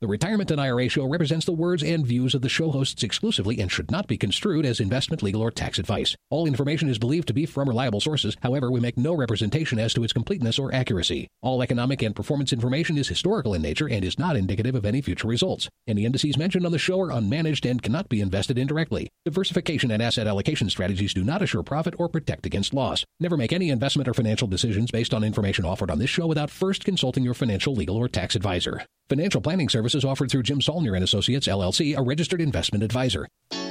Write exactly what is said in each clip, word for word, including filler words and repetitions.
The Retirement and I R A Show represents the words and views of the show hosts exclusively and should not be construed as investment, legal, or tax advice. All information is believed to be from reliable sources. However, we make no representation as to its completeness or accuracy. All economic and performance information is historical in nature and is not indicative of any future results. Any indices mentioned on the show are unmanaged and cannot be invested indirectly. Diversification and asset allocation strategies do not assure profit or protect against loss. Never make any investment or financial decisions based on information offered on this show without first consulting your financial, legal, or tax advisor. Financial planning services offered through Jim Saulnier and Associates, L L C, a registered investment advisor.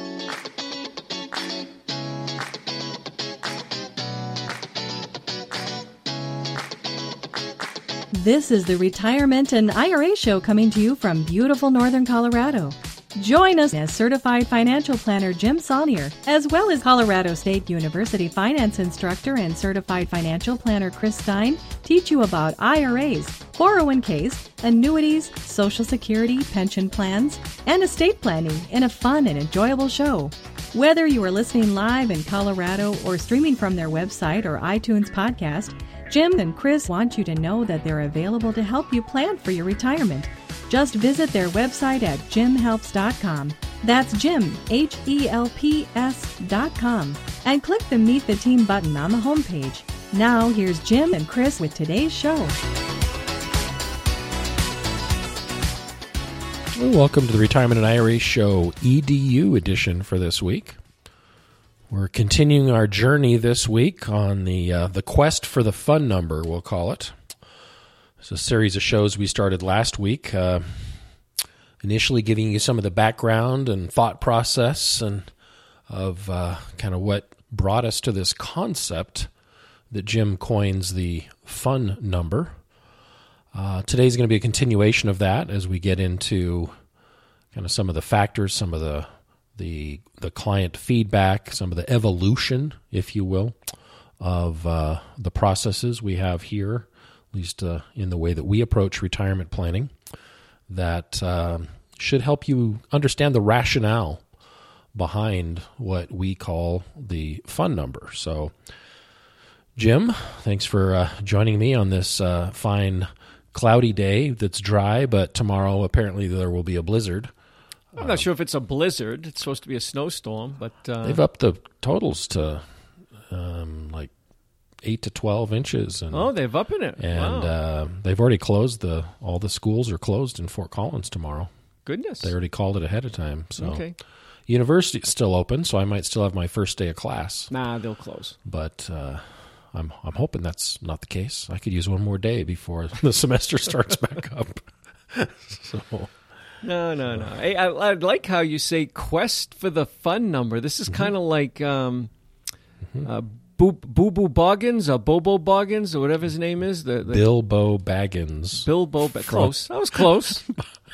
This is the Retirement and I R A Show coming to you from beautiful Northern Colorado. Join us as Certified Financial Planner Jim Saulnier, as well as Colorado State University Finance Instructor and Certified Financial Planner Chris Stein, teach you about I R As, four oh one k's, annuities, Social Security, pension plans, and estate planning in a fun and enjoyable show. Whether you are listening live in Colorado or streaming from their website or iTunes podcast, Jim and Chris want you to know that they're available to help you plan for your retirement. Just visit their website at jim helps dot com. That's Jim, H E L P S dot com. And click the Meet the Team button on the homepage. Now, here's Jim and Chris with today's show. Well, welcome to the Retirement and I R A Show E D U edition for this week. We're continuing our journey this week on the uh, the quest for the fun number, we'll call it. It's a series of shows we started last week, uh, initially giving you some of the background and thought process and of uh, kind of what brought us to this concept that Jim coins the fun number. Uh, today's going to be a continuation of that as we get into kind of some of the factors, some of the the the client feedback, some of the evolution, if you will, of uh, the processes we have here, at least uh, in the way that we approach retirement planning, that uh, should help you understand the rationale behind what we call the fun number. So, Jim, thanks for uh, joining me on this uh, fine cloudy day that's dry, but tomorrow apparently there will be a blizzard. I'm not sure if it's a blizzard. It's supposed to be a snowstorm, but uh, they've upped the totals to um, like eight to twelve inches. And, oh, they've upped it. And wow. uh, they've already closed the all the schools are closed in Fort Collins tomorrow. Goodness, they already called it ahead of time. So, okay. University's still open, so I might still have my first day of class. Nah, they'll close. But uh, I'm I'm hoping that's not the case. I could use one more day before the semester starts back up. So. No, no, no. I, I, I like how you say quest for the fun number. This is kind of mm-hmm. like um, mm-hmm. uh, Boo Boo Boggins or Bobo Boggins or whatever his name is. The, the Bilbo Baggins. Bilbo ba- Close. That was close.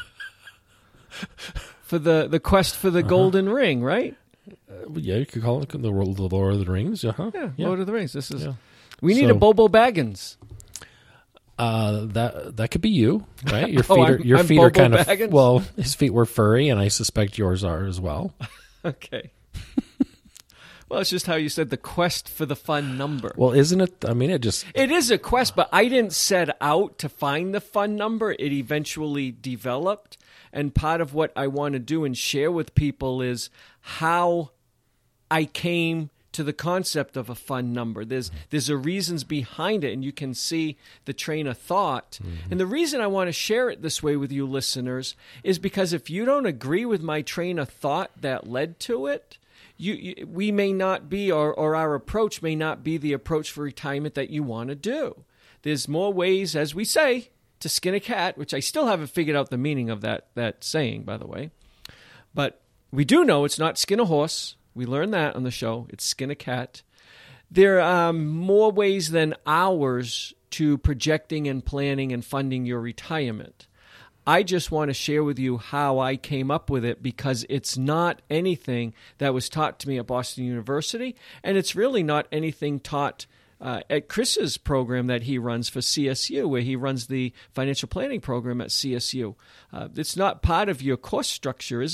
for the, the quest for the uh-huh. golden ring, right? Uh, yeah, you could call it the, the Lord of the Rings. Uh-huh. Yeah, yeah, Lord of the Rings. This is. Yeah. We need so, a Bobo Baggins. Uh, that that could be you, right? Your feet oh, are I'm, your I'm feet Bobo are kind Baggins? of well. His feet were furry, and I suspect yours are as well. Okay. Well, it's just how you said the quest for the fun number. Well, isn't it? I mean, it just it is a quest, but I didn't set out to find the fun number. It eventually developed, and part of what I want to do and share with people is how I came to the concept of a fun number. There's there's a reasons behind it, and you can see the train of thought. Mm-hmm. And the reason I want to share it this way with you listeners is because if you don't agree with my train of thought that led to it, you, you we may not be, or, or our approach may not be the approach for retirement that you want to do. There's more ways, as we say, to skin a cat, which I still haven't figured out the meaning of that that saying, by the way. But we do know it's not skin a horse. We learned that on the show. It's skin a cat. There are more ways than ours to projecting and planning and funding your retirement. I just want to share with you how I came up with it because it's not anything that was taught to me at Boston University, and it's really not anything taught uh, at Chris's program that he runs for C S U, where he runs the financial planning program at C S U. Uh, it's not part of your course structure, is it,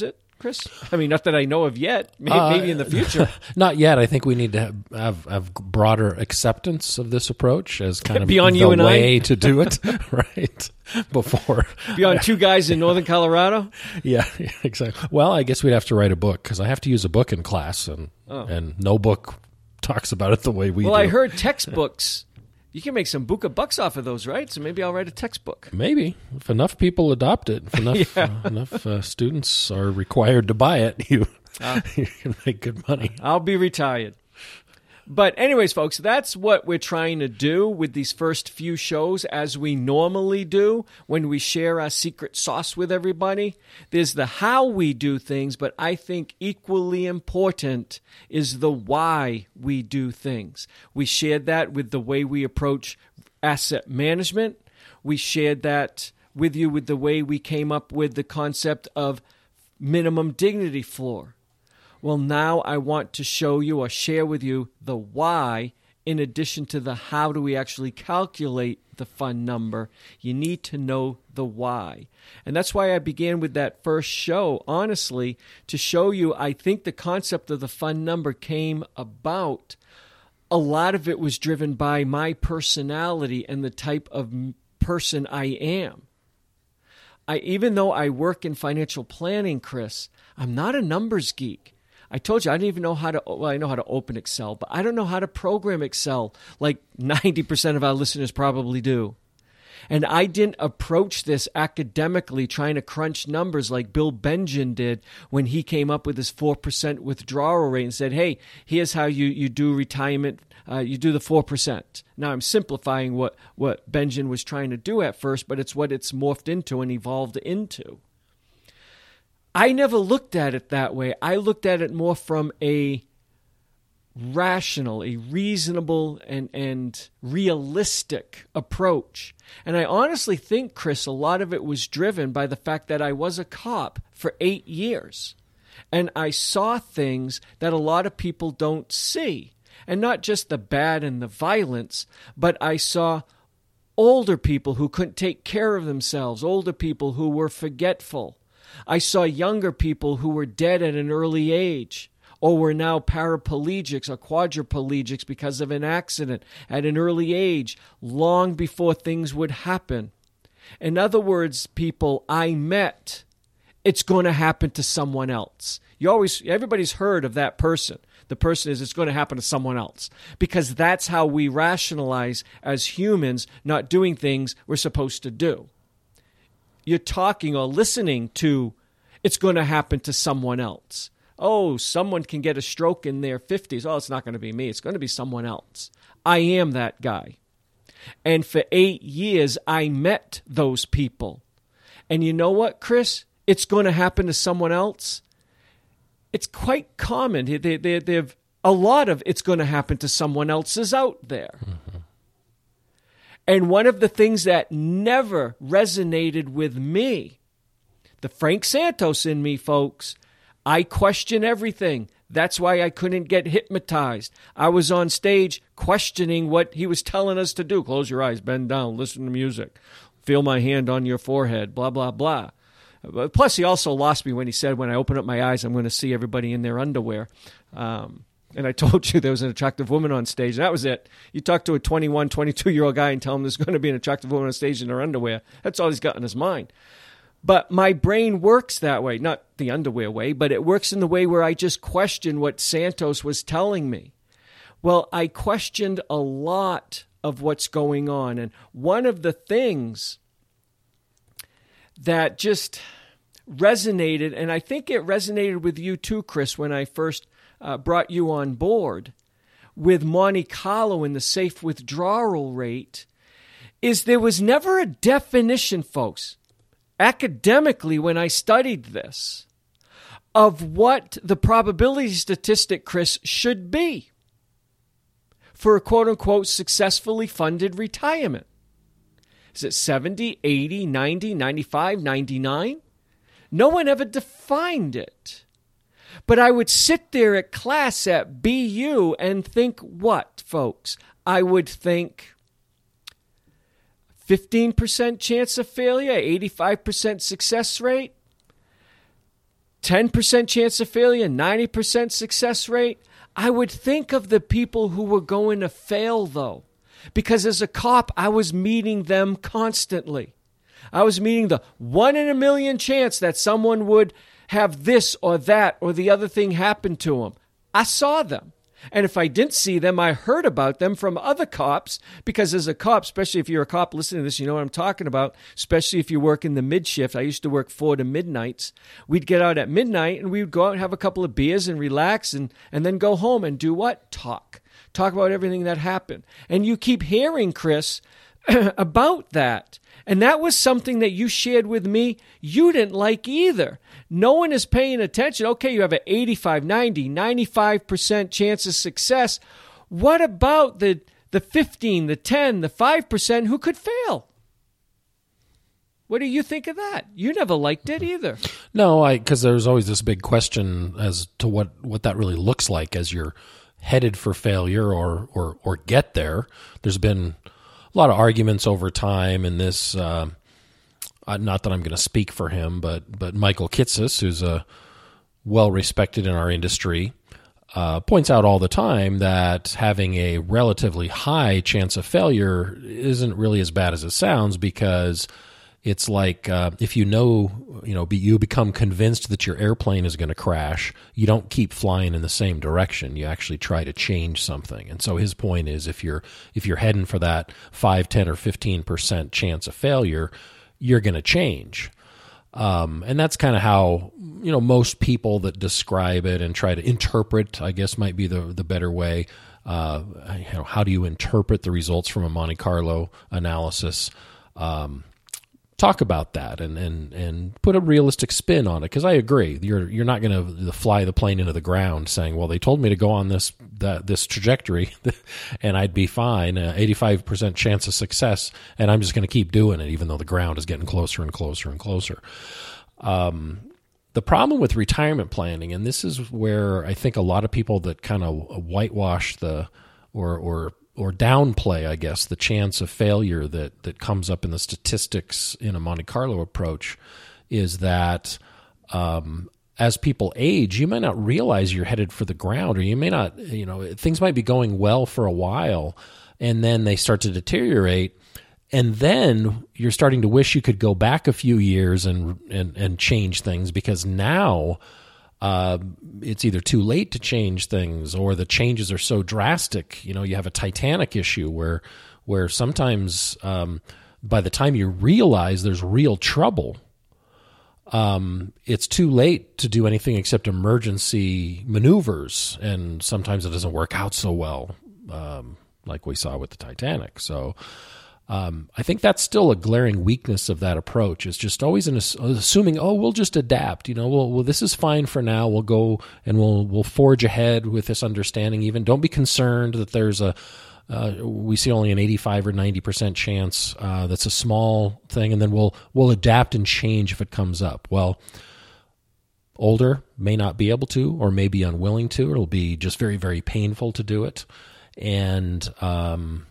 Chris? I mean, not that I know of yet. Maybe, Uh, maybe in the future. Not yet. I think we need to have, have, have broader acceptance of this approach as kind of Beyond the you and I? way to do it, right? Before. Beyond two guys in northern Colorado? Yeah, yeah, exactly. Well, I guess we'd have to write a book because I have to use a book in class, and Oh. and no book talks about it the way we Well, do. I heard textbooks. You can make some buka bucks off of those, right? So maybe I'll write a textbook. Maybe if enough people adopt it, if enough Yeah. uh, enough uh, students are required to buy it, you you can make good money. I'll be retired. But anyways, folks, that's what we're trying to do with these first few shows, as we normally do when we share our secret sauce with everybody. There's the how we do things, but I think equally important is the why we do things. We shared that with the way we approach asset management. We shared that with you with the way we came up with the concept of minimum dignity floor. Well, now I want to show you or share with you the why, in addition to the how do we actually calculate the fund number. You need to know the why. And that's why I began with that first show, honestly, to show you I think the concept of the fund number came about. A lot of it was driven by my personality and the type of person I am. I, even though I work in financial planning, Chris, I'm not a numbers geek. I told you I didn't even know how to, well, I know how to open Excel, but I don't know how to program Excel like ninety percent of our listeners probably do. And I didn't approach this academically trying to crunch numbers like Bill Bengen did when he came up with his four percent withdrawal rate and said, hey, here's how you, you do retirement, uh, you do the four percent. Now I'm simplifying what, what Bengen was trying to do at first, but it's what it's morphed into and evolved into. I never looked at it that way. I looked at it more from a rational, a reasonable, and, and realistic approach. And I honestly think, Chris, a lot of it was driven by the fact that I was a cop for eight years. And I saw things that a lot of people don't see. And not just the bad and the violence, but I saw older people who couldn't take care of themselves, older people who were forgetful. I saw younger people who were dead at an early age or were now paraplegics or quadriplegics because of an accident at an early age, long before things would happen. In other words, people I met, it's going to happen to someone else. You always, everybody's heard of that person. The person is, it's going to happen to someone else, because that's how we rationalize as humans not doing things we're supposed to do. You're talking or listening to, it's going to happen to someone else. Oh, someone can get a stroke in their fifties. Oh, it's not going to be me. It's going to be someone else. I am that guy. And for eight years, I met those people. And you know what, Chris? It's going to happen to someone else. It's quite common. They, they, they've, a lot of it's going to happen to someone else is out there. Mm-hmm. And one of the things that never resonated with me, the Frank Santos in me, folks, I question everything. That's why I couldn't get hypnotized. I was on stage questioning what he was telling us to do. Close your eyes, bend down, listen to music, feel my hand on your forehead, blah, blah, blah. Plus, he also lost me when he said, when I open up my eyes, I'm going to see everybody in their underwear. Um, and I told you there was an attractive woman on stage. That was it. You talk to a twenty-one, twenty-two-year-old guy and tell him there's going to be an attractive woman on stage in her underwear. That's all he's got in his mind. But my brain works that way, not the underwear way, but it works in the way where I just question what Santos was telling me. Well, I questioned a lot of what's going on. And one of the things that just resonated, and I think it resonated with you too, Chris, when I first uh, brought you on board with Monte Carlo and the safe withdrawal rate, is there was never a definition, folks, academically when I studied this, of what the probability statistic, Chris, should be for a quote-unquote successfully funded retirement. Is it seventy, eighty, ninety, ninety-five, ninety-nine? No one ever defined it. But I would sit there at class at B U and think what, folks? I would think fifteen percent chance of failure, eighty-five percent success rate, ten percent chance of failure, ninety percent success rate. I would think of the people who were going to fail, though, because as a cop, I was meeting them constantly. I was meeting the one in a million chance that someone would have this or that or the other thing happen to them. I saw them. And if I didn't see them, I heard about them from other cops, because as a cop, especially if you're a cop listening to this, you know what I'm talking about, especially if you work in the mid shift. I used to work four to midnights. We'd get out at midnight and we would go out and have a couple of beers and relax and, and then go home and do what? Talk. Talk about everything that happened. And you keep hearing, Chris, about that. And that was something that you shared with me you didn't like either. No one is paying attention. Okay, you have an eighty-five, ninety, ninety-five percent chance of success. What about the, the fifteen, the ten, the five percent who could fail? What do you think of that? You never liked it either. No, I because there's always this big question as to what, what that really looks like as you're headed for failure or or or get there. There's been a lot of arguments over time in this, uh, uh, not that I'm going to speak for him, but but Michael Kitces, who's a well-respected in our industry, uh, points out all the time that having a relatively high chance of failure isn't really as bad as it sounds, because it's like uh, if you know, you know, be, you become convinced that your airplane is going to crash, you don't keep flying in the same direction. You actually try to change something. And so his point is, if you're if you're heading for that five, ten, or fifteen percent chance of failure, you're going to change. Um, and that's kind of how, you know, most people that describe it and try to interpret, I guess, might be the the better way. Uh, you know, how do you interpret the results from a Monte Carlo analysis? Um, Talk about that and, and, and put a realistic spin on it, because I agree, you're you're not going to fly the plane into the ground saying, well, they told me to go on this that, this trajectory and I'd be fine, uh, eighty-five percent chance of success, and I'm just going to keep doing it even though the ground is getting closer and closer and closer. Um, the problem with retirement planning, and this is where I think a lot of people that kind of whitewash the or or or downplay, I guess, the chance of failure that, that comes up in the statistics in a Monte Carlo approach, is that um, as people age, you might not realize you're headed for the ground, or you may not, you know, things might be going well for a while, and then they start to deteriorate, and then you're starting to wish you could go back a few years and and, and change things, because now Uh, it's either too late to change things, or the changes are so drastic. You know, you have a Titanic issue where where sometimes um, by the time you realize there's real trouble, um, it's too late to do anything except emergency maneuvers, and sometimes it doesn't work out so well, um, like we saw with the Titanic. So Um, I think that's still a glaring weakness of that approach, is just always in assuming, oh, we'll just adapt. You know, well, well, this is fine for now. We'll go and we'll we'll forge ahead with this understanding. Even don't be concerned that there's a uh, we see only an eighty-five or ninety percent chance. Uh, that's a small thing, and then we'll we'll adapt and change if it comes up. Well, older may not be able to, or may be unwilling to. It'll be just very very painful to do it, and um.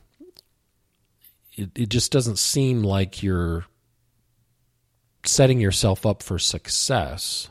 It, it just doesn't seem like you're setting yourself up for success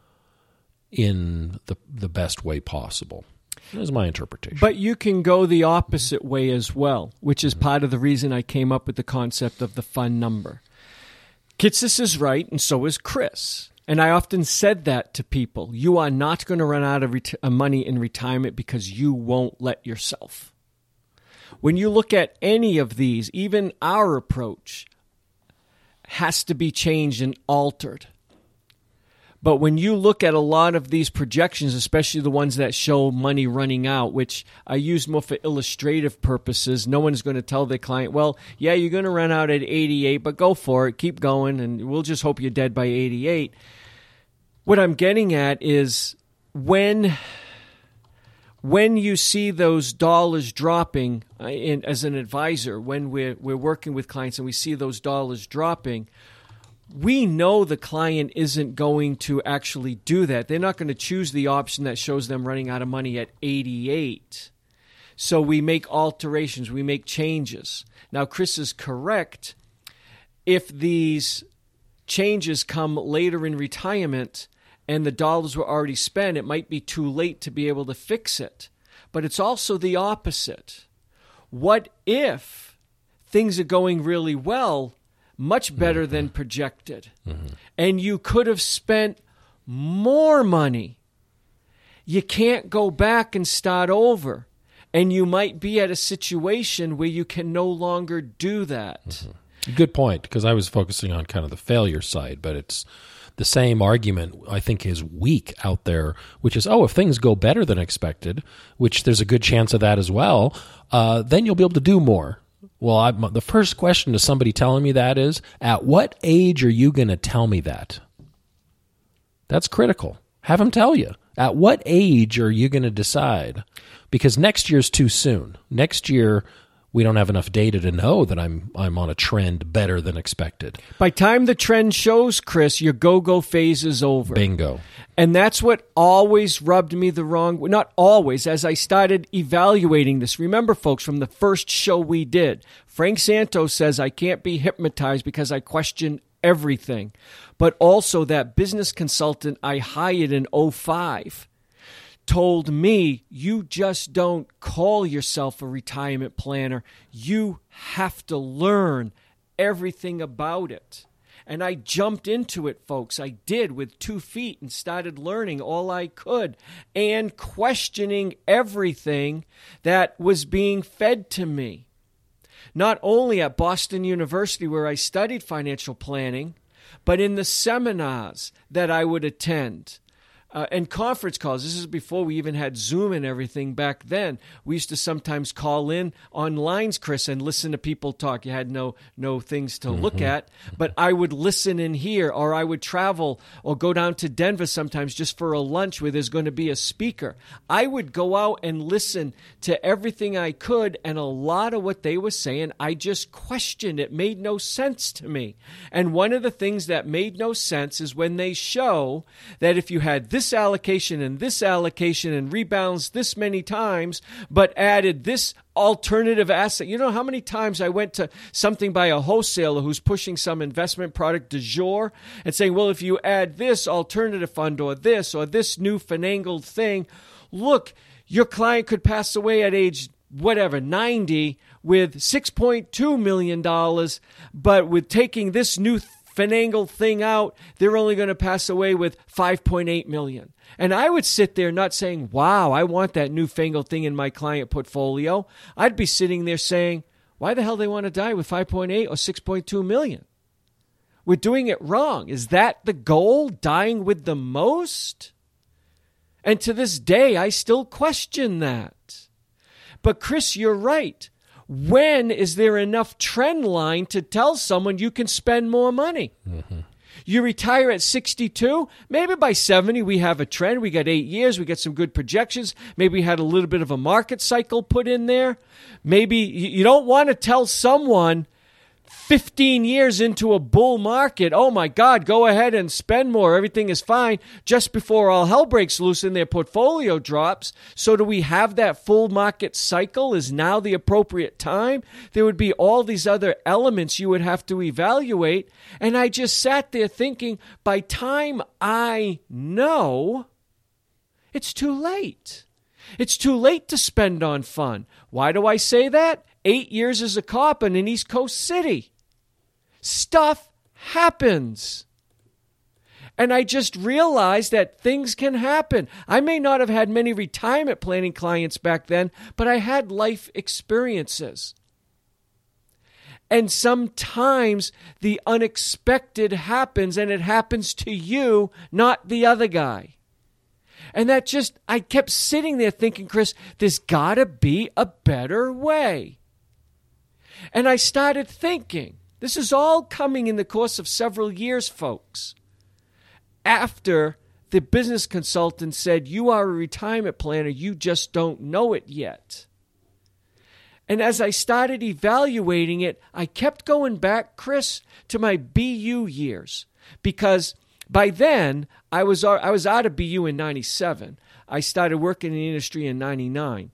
in the the best way possible. That is my interpretation. But you can go the opposite way as well, which is part of the reason I came up with the concept of the fun number. Kitces is right, and so is Chris. And I often said that to people. You are not going to run out of ret- money in retirement because you won't let yourself. When you look at any of these, even our approach has to be changed and altered. But when you look at a lot of these projections, especially the ones that show money running out, which I use more for illustrative purposes, no one's going to tell their client, well, yeah, you're going to run out at eighty-eight, but go for it, keep going, and we'll just hope you're dead by eighty-eight. What I'm getting at is when... When you see those dollars dropping uh, in, as an advisor, when we're, we're working with clients and we see those dollars dropping, we know the client isn't going to actually do that. They're not going to choose the option that shows them running out of money at eighty-eight. So we make alterations, we make changes. Now, Chris is correct. If these changes come later in retirement and the dollars were already spent, it might be too late to be able to fix it. But it's also the opposite. What if things are going really well, much better mm-hmm. than projected, mm-hmm. and you could have spent more money? You can't go back and start over, and you might be at a situation where you can no longer do that. Mm-hmm. Good point, because I was focusing on kind of the failure side, but it's the same argument I think is weak out there, which is, oh, if things go better than expected, which there's a good chance of that as well, uh, then you'll be able to do more. Well, I, the first question to somebody telling me that is, at what age are you going to tell me that? That's critical. Have them tell you. At what age are you going to decide? Because next year's too soon. Next year, we don't have enough data to know that I'm I'm on a trend better than expected. By time the trend shows, Chris, your go-go phase is over. Bingo. And that's what always rubbed me the wrong way. Not always, as I started evaluating this. Remember, folks, from the first show we did, Frank Santos says I can't be hypnotized because I question everything. But also that business consultant I hired in oh five told me, you just don't call yourself a retirement planner. You have to learn everything about it. And I jumped into it, folks. I did with two feet and started learning all I could and questioning everything that was being fed to me. Not only at Boston University, where I studied financial planning, but in the seminars that I would attend. Uh, and conference calls. This is before we even had Zoom and everything back then. We used to sometimes call in on lines, Chris, and listen to people talk. You had no no things to mm-hmm. look at, but I would listen in here, or I would travel or go down to Denver sometimes just for a lunch where there's going to be a speaker. I would go out and listen to everything I could, and a lot of what they were saying, I just questioned. It made no sense to me. And one of the things that made no sense is when they show that if you had this this allocation and this allocation and rebalanced this many times, but added this alternative asset. You know how many times I went to something by a wholesaler who's pushing some investment product du jour and saying, well, if you add this alternative fund or this or this new finagled thing, look, your client could pass away at age whatever, ninety with six point two million dollars, but with taking this new th- finagled thing out, they're only going to pass away with five point eight million dollars. And I would sit there not saying, wow, I want that newfangled thing in my client portfolio. I'd be sitting there saying, why the hell do they want to die with five point eight or six point two million? We're doing it wrong. Is that the goal? Dying with the most? And to this day, I still question that. But Chris, you're right. When is there enough trend line to tell someone you can spend more money? Mm-hmm. You retire at sixty-two, maybe by seventy we have a trend. We got eight years, we got some good projections. Maybe we had a little bit of a market cycle put in there. Maybe you don't want to tell someone fifteen years into a bull market, oh my God, go ahead and spend more. Everything is fine. Just before all hell breaks loose and their portfolio drops. So do we have that full market cycle? Is now the appropriate time? There would be all these other elements you would have to evaluate. And I just sat there thinking, by time I know, it's too late. It's too late to spend on fun. Why do I say that? Eight years as a cop in an East Coast city. Stuff happens. And I just realized that things can happen. I may not have had many retirement planning clients back then, but I had life experiences. And sometimes the unexpected happens, and it happens to you, not the other guy. And that just, I kept sitting there thinking, Chris, there's got to be a better way. And I started thinking, this is all coming in the course of several years, folks. After the business consultant said, you are a retirement planner, you just don't know it yet. And as I started evaluating it, I kept going back, Chris, to my B U years. Because by then, I was, I was out of B U in ninety-seven. I started working in the industry in ninety-nine.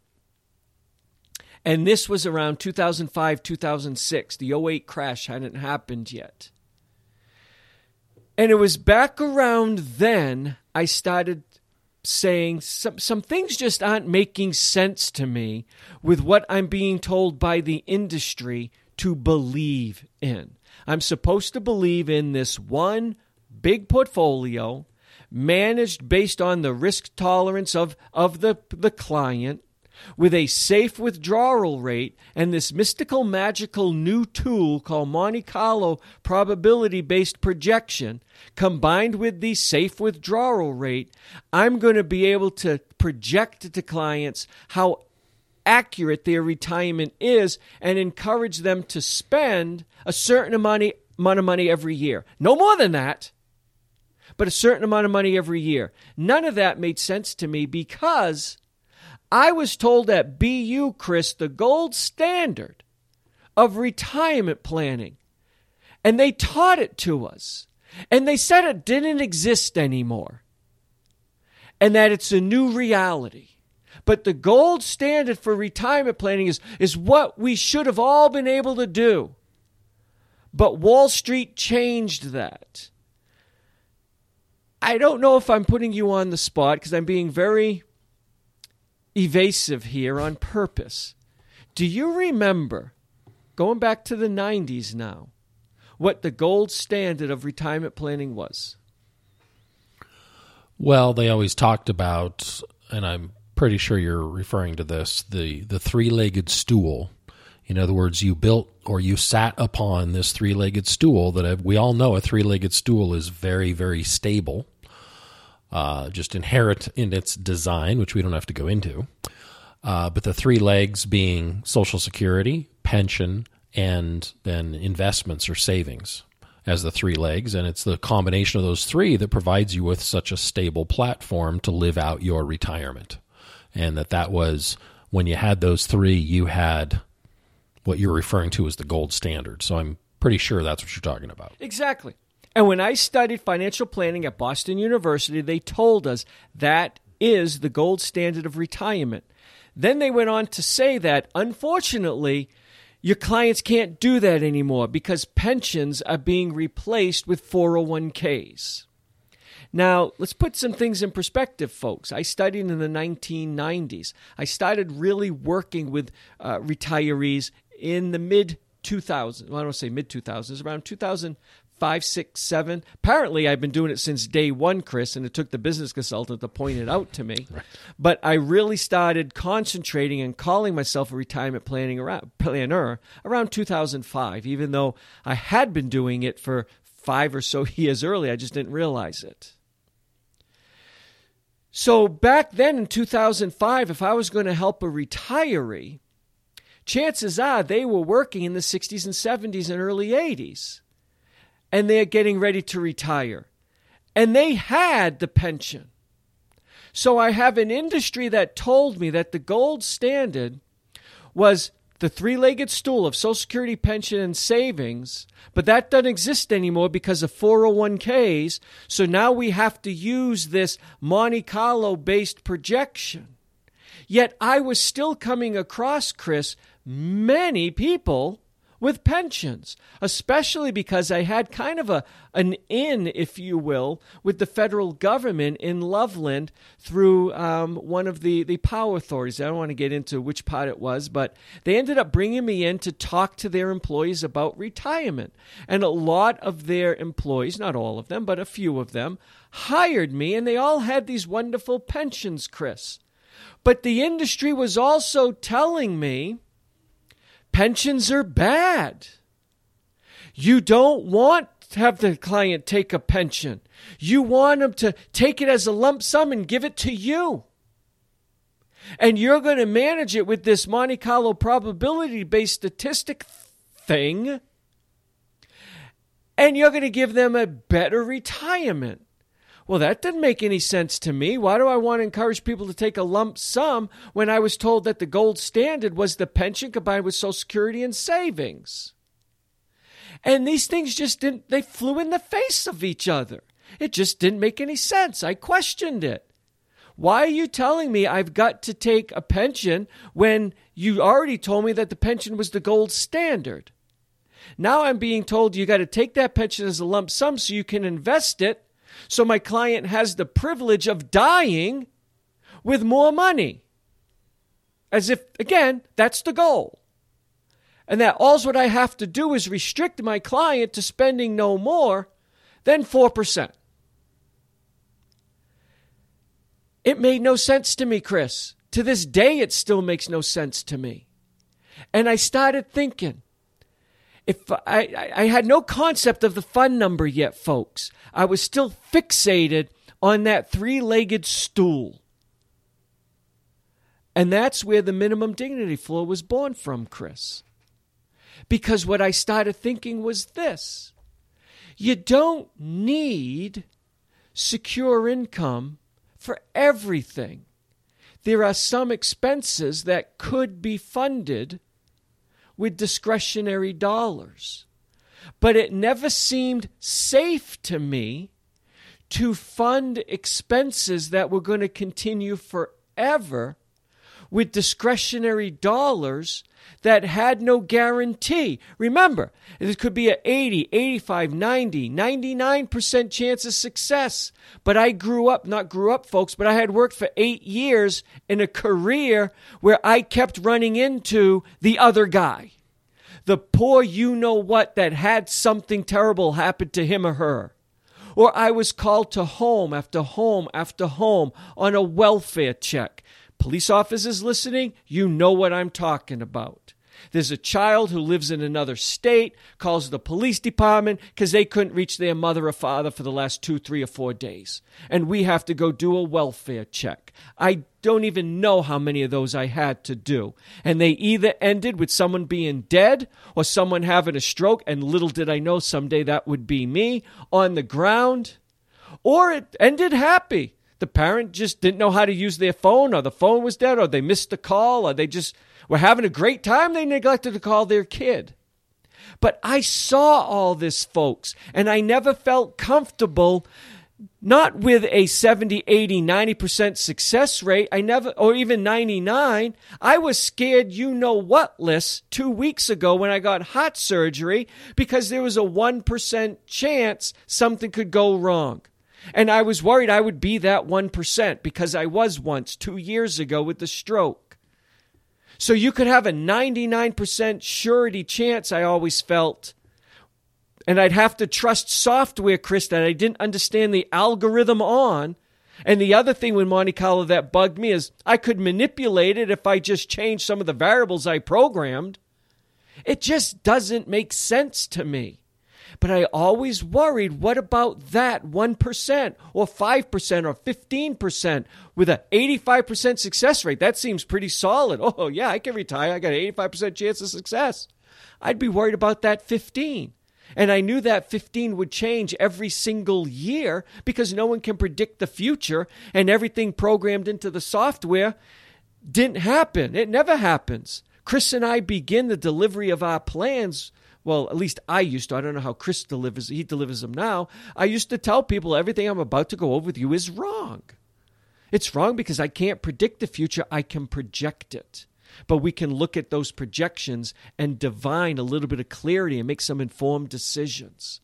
And this was around two thousand five, two thousand six. The oh eight crash hadn't happened yet. And it was back around then I started saying some, some things just aren't making sense to me with what I'm being told by the industry to believe in. I'm supposed to believe in this one big portfolio managed based on the risk tolerance of, of the, the client, with a safe withdrawal rate and this mystical, magical new tool called Monte Carlo probability-based projection, combined with the safe withdrawal rate, I'm going to be able to project to clients how accurate their retirement is and encourage them to spend a certain amount of, amount of money every year. No more than that, but a certain amount of money every year. None of that made sense to me because I was told at B U, Chris, the gold standard of retirement planning, and they taught it to us, and they said it didn't exist anymore, and that it's a new reality. But the gold standard for retirement planning is, is what we should have all been able to do. But Wall Street changed that. I don't know if I'm putting you on the spot because I'm being very evasive here on purpose. Do you remember, going back to the nineties now, what the gold standard of retirement planning was? Well, they always talked about, and I'm pretty sure you're referring to this, the, the three-legged stool. In other words, you built or you sat upon this three-legged stool that we all know a three-legged stool is very, very stable. Uh, just inherent in its design, which we don't have to go into. Uh, but the three legs being Social Security, pension, and then investments or savings as the three legs. And it's the combination of those three that provides you with such a stable platform to live out your retirement. And that that was, when you had those three, you had what you're referring to as the gold standard. So I'm pretty sure that's what you're talking about. Exactly. And when I studied financial planning at Boston University, they told us that is the gold standard of retirement. Then they went on to say that, unfortunately, your clients can't do that anymore because pensions are being replaced with four oh one k's. Now, let's put some things in perspective, folks. I studied in the nineteen nineties. I started really working with uh, retirees in the mid two thousands. Well, I don't say mid two thousands, around two thousand five, six, seven. Apparently, I've been doing it since day one, Chris, and it took the business consultant to point it out to me. Right. But I really started concentrating and calling myself a retirement planning around, planner around two thousand five, even though I had been doing it for five or so years early. I just didn't realize it. So back then in two thousand five, if I was going to help a retiree, chances are they were working in the sixties and seventies and early eighties. And they're getting ready to retire. And they had the pension. So I have an industry that told me that the gold standard was the three-legged stool of Social Security, pension, and savings, but that doesn't exist anymore because of four oh one k's. So now we have to use this Monte Carlo-based projection. Yet I was still coming across, Chris, many people with pensions, especially because I had kind of a an in, if you will, with the federal government in Loveland through um, one of the, the power authorities. I don't want to get into which part it was, but they ended up bringing me in to talk to their employees about retirement. And a lot of their employees, not all of them, but a few of them, hired me, and they all had these wonderful pensions, Chris. But the industry was also telling me pensions are bad. You don't want to have the client take a pension. You want them to take it as a lump sum and give it to you. And you're going to manage it with this Monte Carlo probability-based statistic thing. And you're going to give them a better retirement. Well, that didn't make any sense to me. Why do I want to encourage people to take a lump sum when I was told that the gold standard was the pension combined with Social Security and savings? And these things just didn't, they flew in the face of each other. It just didn't make any sense. I questioned it. Why are you telling me I've got to take a pension when you already told me that the pension was the gold standard? Now I'm being told you got to take that pension as a lump sum so you can invest it So my client has the privilege of dying with more money. As if, again, that's the goal. And that all what I have to do is restrict my client to spending no more than four percent. It made no sense to me, Chris. To this day, it still makes no sense to me. And I started thinking, if I, I, I had no concept of the fund number yet, folks. I was still fixated on that three-legged stool. And that's where the minimum dignity floor was born from, Chris. Because what I started thinking was this. You don't need secure income for everything. There are some expenses that could be funded with discretionary dollars. But it never seemed safe to me to fund expenses that were going to continue forever with discretionary dollars that had no guarantee. Remember, it could be an eighty, eighty-five, ninety, ninety-nine percent chance of success. But I grew up, not grew up, folks, but I had worked for eight years in a career where I kept running into the other guy. The poor you-know-what that had something terrible happen to him or her. Or I was called to home after home after home on a welfare check. Police officers listening, you know what I'm talking about. There's a child who lives in another state, calls the police department because they couldn't reach their mother or father for the last two, three, or four days. And we have to go do a welfare check. I don't even know how many of those I had to do. And they either ended with someone being dead or someone having a stroke, and little did I know someday that would be me on the ground, or it ended happy. The parent just didn't know how to use their phone, or the phone was dead, or they missed the call, or they just were having a great time. They neglected to call their kid. But I saw all this, folks, and I never felt comfortable, not with a seventy, eighty, ninety percent success rate, I never, or even ninety-nine. I was scared you-know-what-less two weeks ago when I got heart surgery because there was a one percent chance something could go wrong. And I was worried I would be that one percent because I was once two years ago with the stroke. So you could have a ninety-nine percent surety chance, I always felt. And I'd have to trust software, Chris, that I didn't understand the algorithm on. And the other thing with Monte Carlo that bugged me is I could manipulate it if I just changed some of the variables I programmed. It just doesn't make sense to me. But I always worried, what about that one percent or five percent or fifteen percent with an eighty-five percent success rate? That seems pretty solid. Oh, yeah, I can retire. I got an eighty-five percent chance of success. I'd be worried about that fifteen. And I knew that fifteen would change every single year because no one can predict the future, and everything programmed into the software didn't happen. It never happens. Chris and I begin the delivery of our plans. Well, at least I used to. I don't know how Chris delivers. He delivers them now. I used to tell people everything I'm about to go over with you is wrong. It's wrong because I can't predict the future. I can project it. But we can look at those projections and divine a little bit of clarity and make some informed decisions.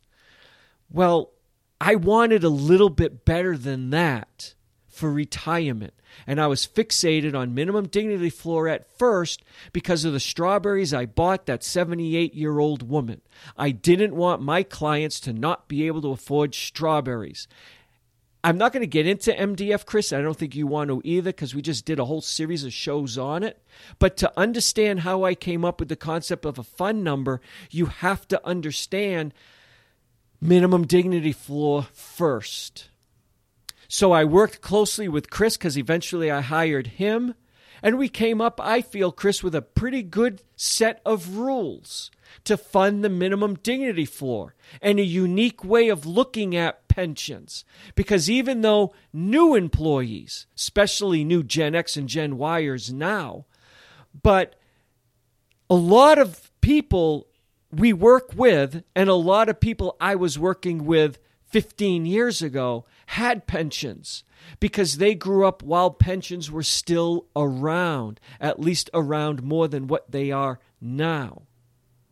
Well, I wanted a little bit better than that for retirement. And I was fixated on minimum dignity floor at first because of the strawberries I bought that seventy-eight-year-old woman. I didn't want my clients to not be able to afford strawberries. I'm not going to get into M D F, Chris. I don't think you want to either because we just did a whole series of shows on it. But to understand how I came up with the concept of a fund number, you have to understand minimum dignity floor first. So I worked closely with Chris because eventually I hired him. And we came up, I feel, Chris, with a pretty good set of rules to fund the minimum dignity floor and a unique way of looking at pensions. Because even though new employees, especially new Gen X and Gen Yers now, but a lot of people we work with and a lot of people I was working with fifteen years ago had pensions because they grew up while pensions were still around, at least around more than what they are now.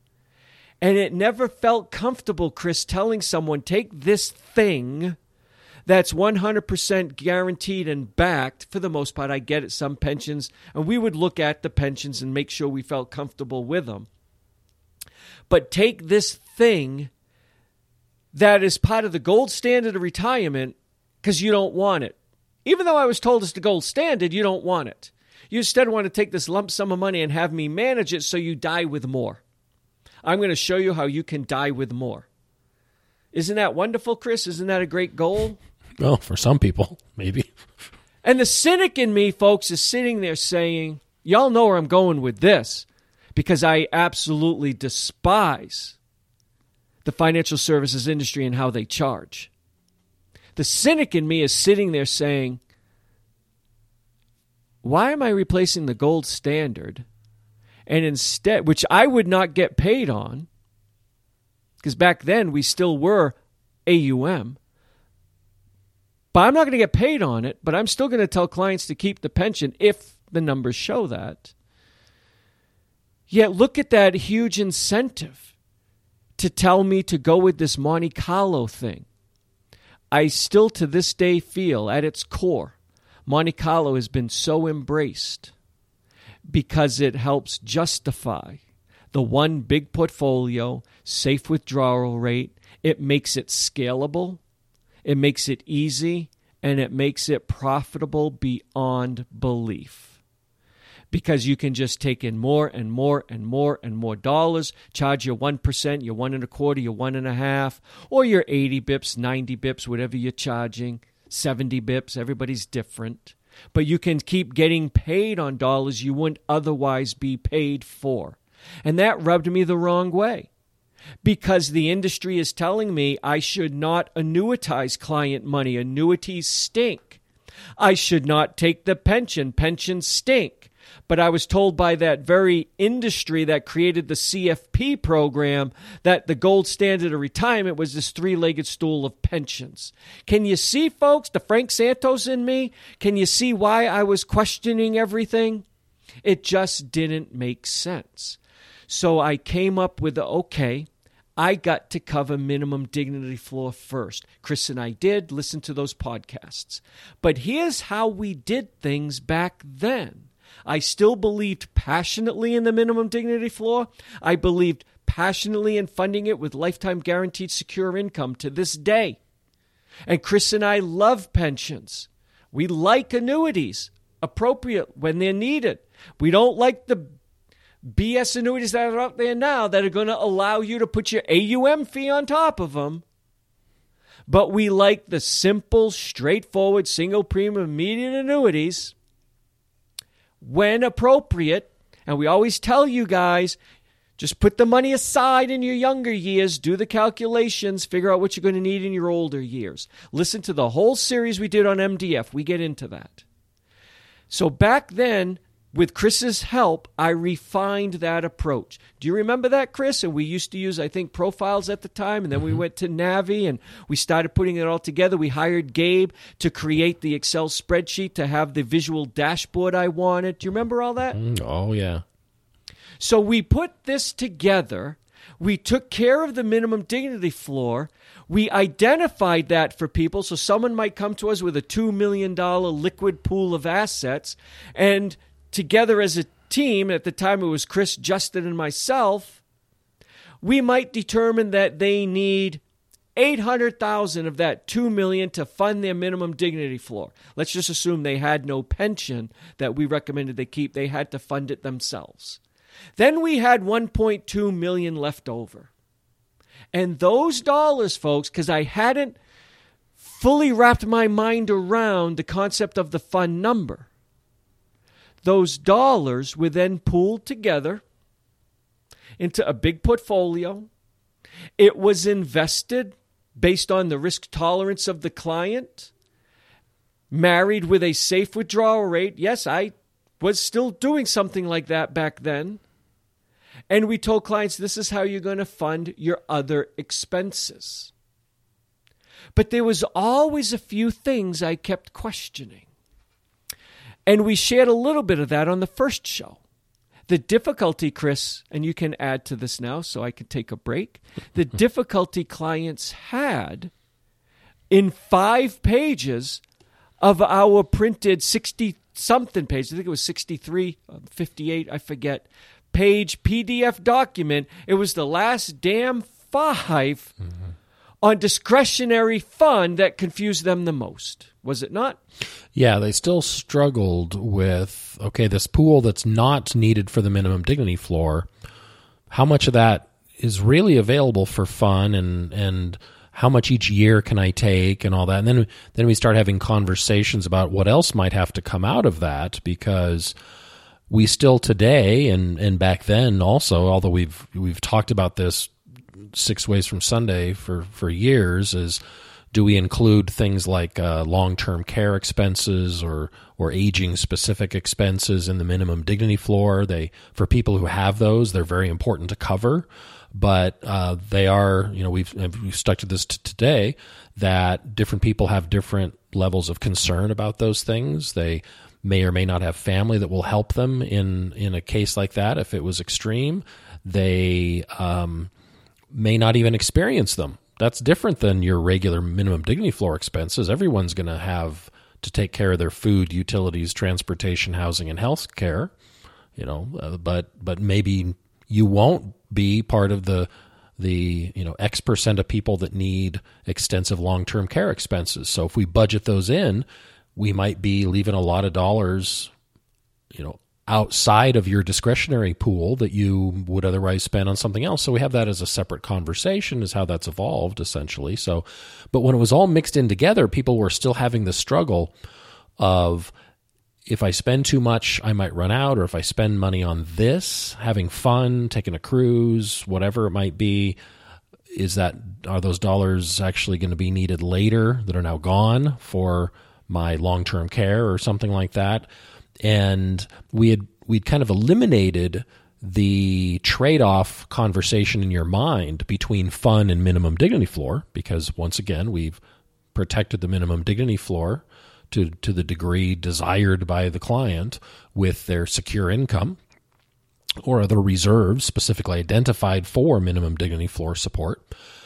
And it never felt comfortable, Chris, telling someone, take this thing that's one hundred percent guaranteed and backed. For the most part, I get it, some pensions, and we would look at the pensions and make sure we felt comfortable with them. But take this thing that is part of the gold standard of retirement because you don't want it. Even though I was told it's the gold standard, you don't want it. You instead want to take this lump sum of money and have me manage it so you die with more. I'm going to show you how you can die with more. Isn't that wonderful, Chris? Isn't that a great goal? Well, for some people, maybe. And the cynic in me, folks, is sitting there saying, y'all know where I'm going with this, because I absolutely despise the financial services industry and how they charge. The cynic in me is sitting there saying, why am I replacing the gold standard? And instead, which I would not get paid on, because back then we still were A U M, but I'm not going to get paid on it, but I'm still going to tell clients to keep the pension if the numbers show that. Yet look at that huge incentive to tell me to go with this Monte Carlo thing. I still to this day feel at its core, Monte Carlo has been so embraced because it helps justify the one big portfolio, safe withdrawal rate. It makes it scalable, it makes it easy, and it makes it profitable beyond belief. Because you can just take in more and more and more and more dollars, charge your one percent, your one and a quarter, your one and a half, or your eighty bips, ninety bips, whatever you're charging, seventy bips, everybody's different. But you can keep getting paid on dollars you wouldn't otherwise be paid for. And that rubbed me the wrong way. Because the industry is telling me I should not annuitize client money. Annuities stink. I should not take the pension. Pensions stink. But I was told by that very industry that created the C F P program that the gold standard of retirement was this three-legged stool of pensions. Can you see, folks, the Frank Santos in me? Can you see why I was questioning everything? It just didn't make sense. So I came up with, the, okay, I got to cover minimum dignity floor first. Chris and I did listen to those podcasts. But here's how we did things back then. I still believed passionately in the minimum dignity floor. I believed passionately in funding it with lifetime guaranteed secure income to this day. And Chris and I love pensions. We like annuities, appropriate when they're needed. We don't like the B S annuities that are out there now that are going to allow you to put your A U M fee on top of them. But we like the simple, straightforward, single premium immediate annuities when appropriate. And we always tell you guys, just put the money aside in your younger years, do the calculations, figure out what you're going to need in your older years. Listen to the whole series we did on M D F. We get into that. So back then, with Chris's help, I refined that approach. Do you remember that, Chris? And we used to use, I think, Profiles at the time, and then we went to Navi, and we started putting it all together. We hired Gabe to create the Excel spreadsheet to have the visual dashboard I wanted. Do you remember all that? Mm, oh, yeah. So we put this together. We took care of the minimum dignity floor. We identified that for people, so someone might come to us with a two million dollars liquid pool of assets, and together as a team, at the time it was Chris, Justin, and myself, we might determine that they need eight hundred thousand dollars of that two million dollars to fund their minimum dignity floor. Let's just assume they had no pension that we recommended they keep. They had to fund it themselves. Then we had one point two million dollars left over. And those dollars, folks, because I hadn't fully wrapped my mind around the concept of the fund number, those dollars were then pooled together into a big portfolio. It was invested based on the risk tolerance of the client, married with a safe withdrawal rate. Yes, I was still doing something like that back then. And we told clients, this is how you're going to fund your other expenses. But there was always a few things I kept questioning. And we shared a little bit of that on the first show. The difficulty, Chris, and you can add to this now so I can take a break. The difficulty clients had in five pages of our printed sixty-something page, I think it was sixty-three, fifty-eight, I forget, page P D F document. It was the last damn five mm-hmm. on discretionary fund that confused them the most. Was it not? Yeah, they still struggled with, okay, this pool that's not needed for the minimum dignity floor, how much of that is really available for fun, and and how much each year can I take and all that. And then then we start having conversations about what else might have to come out of that, because we still today and, and back then also, although we've we've talked about this six ways from Sunday for, for years, is do we include things like uh, long-term care expenses or or aging-specific expenses in the minimum dignity floor? They, for people who have those, they're very important to cover. But uh, they are, you know, we've, we've stuck to this t- today, that different people have different levels of concern about those things. They may or may not have family that will help them in, in a case like that if it was extreme. They um, may not even experience them. That's different than your regular minimum dignity floor expenses. Everyone's going to have to take care of their food, utilities, transportation, housing, and health care, you know, uh, but but maybe you won't be part of the the you know X percent of people that need extensive long-term care expenses. So if we budget those in, we might be leaving a lot of dollars, you know, outside of your discretionary pool that you would otherwise spend on something else. So we have that as a separate conversation, is how that's evolved essentially. So, but when it was all mixed in together, people were still having the struggle of, if I spend too much, I might run out, or if I spend money on this, having fun, taking a cruise, whatever it might be, is that, are those dollars actually going to be needed later that are now gone for my long-term care or something like that? And we had, we'd kind of eliminated the trade-off conversation in your mind between fun and minimum dignity floor, because once again, we've protected the minimum dignity floor to to the degree desired by the client with their secure income or other reserves specifically identified for minimum dignity floor support.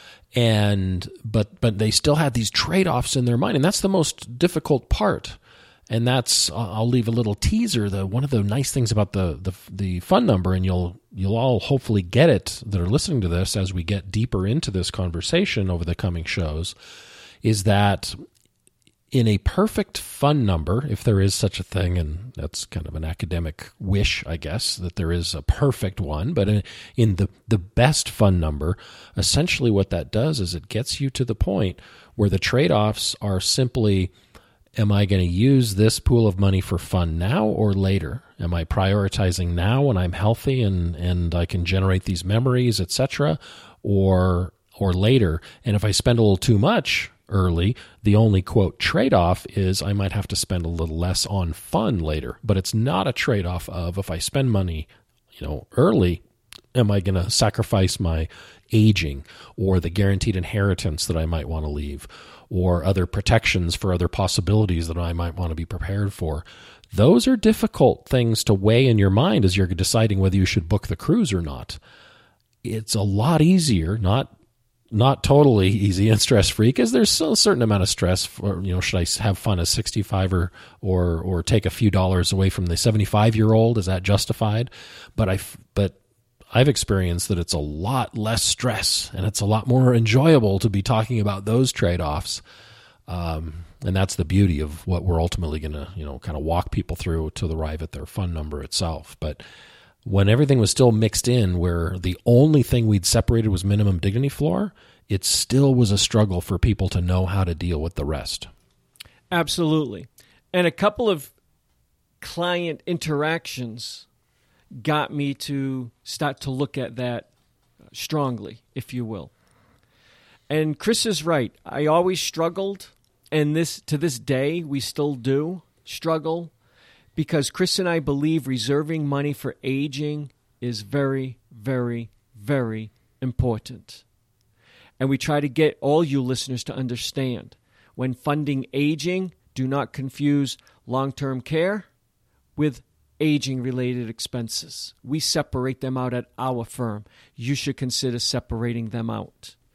And but but they still had these trade-offs in their mind, and that's the most difficult part. And that's, I'll leave a little teaser. The one of the nice things about the the the fund number, and you'll you'll all hopefully get it that are listening to this as we get deeper into this conversation over the coming shows, is that in a perfect fund number, if there is such a thing, and that's kind of an academic wish, I guess, that there is a perfect one, but in, in the, the best fund number, essentially what that does is it gets you to the point where the trade-offs are simply, am I going to use this pool of money for fun now or later? Am I prioritizing now when I'm healthy and, and I can generate these memories, et cetera, or or later? And if I spend a little too much early, the only, quote, trade-off is I might have to spend a little less on fun later. But it's not a trade-off of, if I spend money, you know, early, am I going to sacrifice my aging or the guaranteed inheritance that I might want to leave, or other protections for other possibilities that I might want to be prepared for? Those are difficult things to weigh in your mind as you're deciding whether you should book the cruise or not. It's a lot easier, not not totally easy and stress-free, because there's still a certain amount of stress for, you know, should I have fun as sixty-five or or or take a few dollars away from the seventy-five-year-old? Is that justified? But I but I've experienced that it's a lot less stress, and it's a lot more enjoyable to be talking about those trade-offs. Um, and that's the beauty of what we're ultimately going to, you know, kind of walk people through to arrive at their fund number itself. But when everything was still mixed in, where the only thing we'd separated was minimum dignity floor, it still was a struggle for people to know how to deal with the rest. Absolutely. And a couple of client interactions got me to start to look at that strongly, if you will. And Chris is right. I always struggled, and this to this day we still do struggle, because Chris and I believe reserving money for aging is very, very, very important. And we try to get all you listeners to understand, when funding aging, do not confuse long-term care with aging-related expenses. We separate them out at our firm. You should consider separating them out.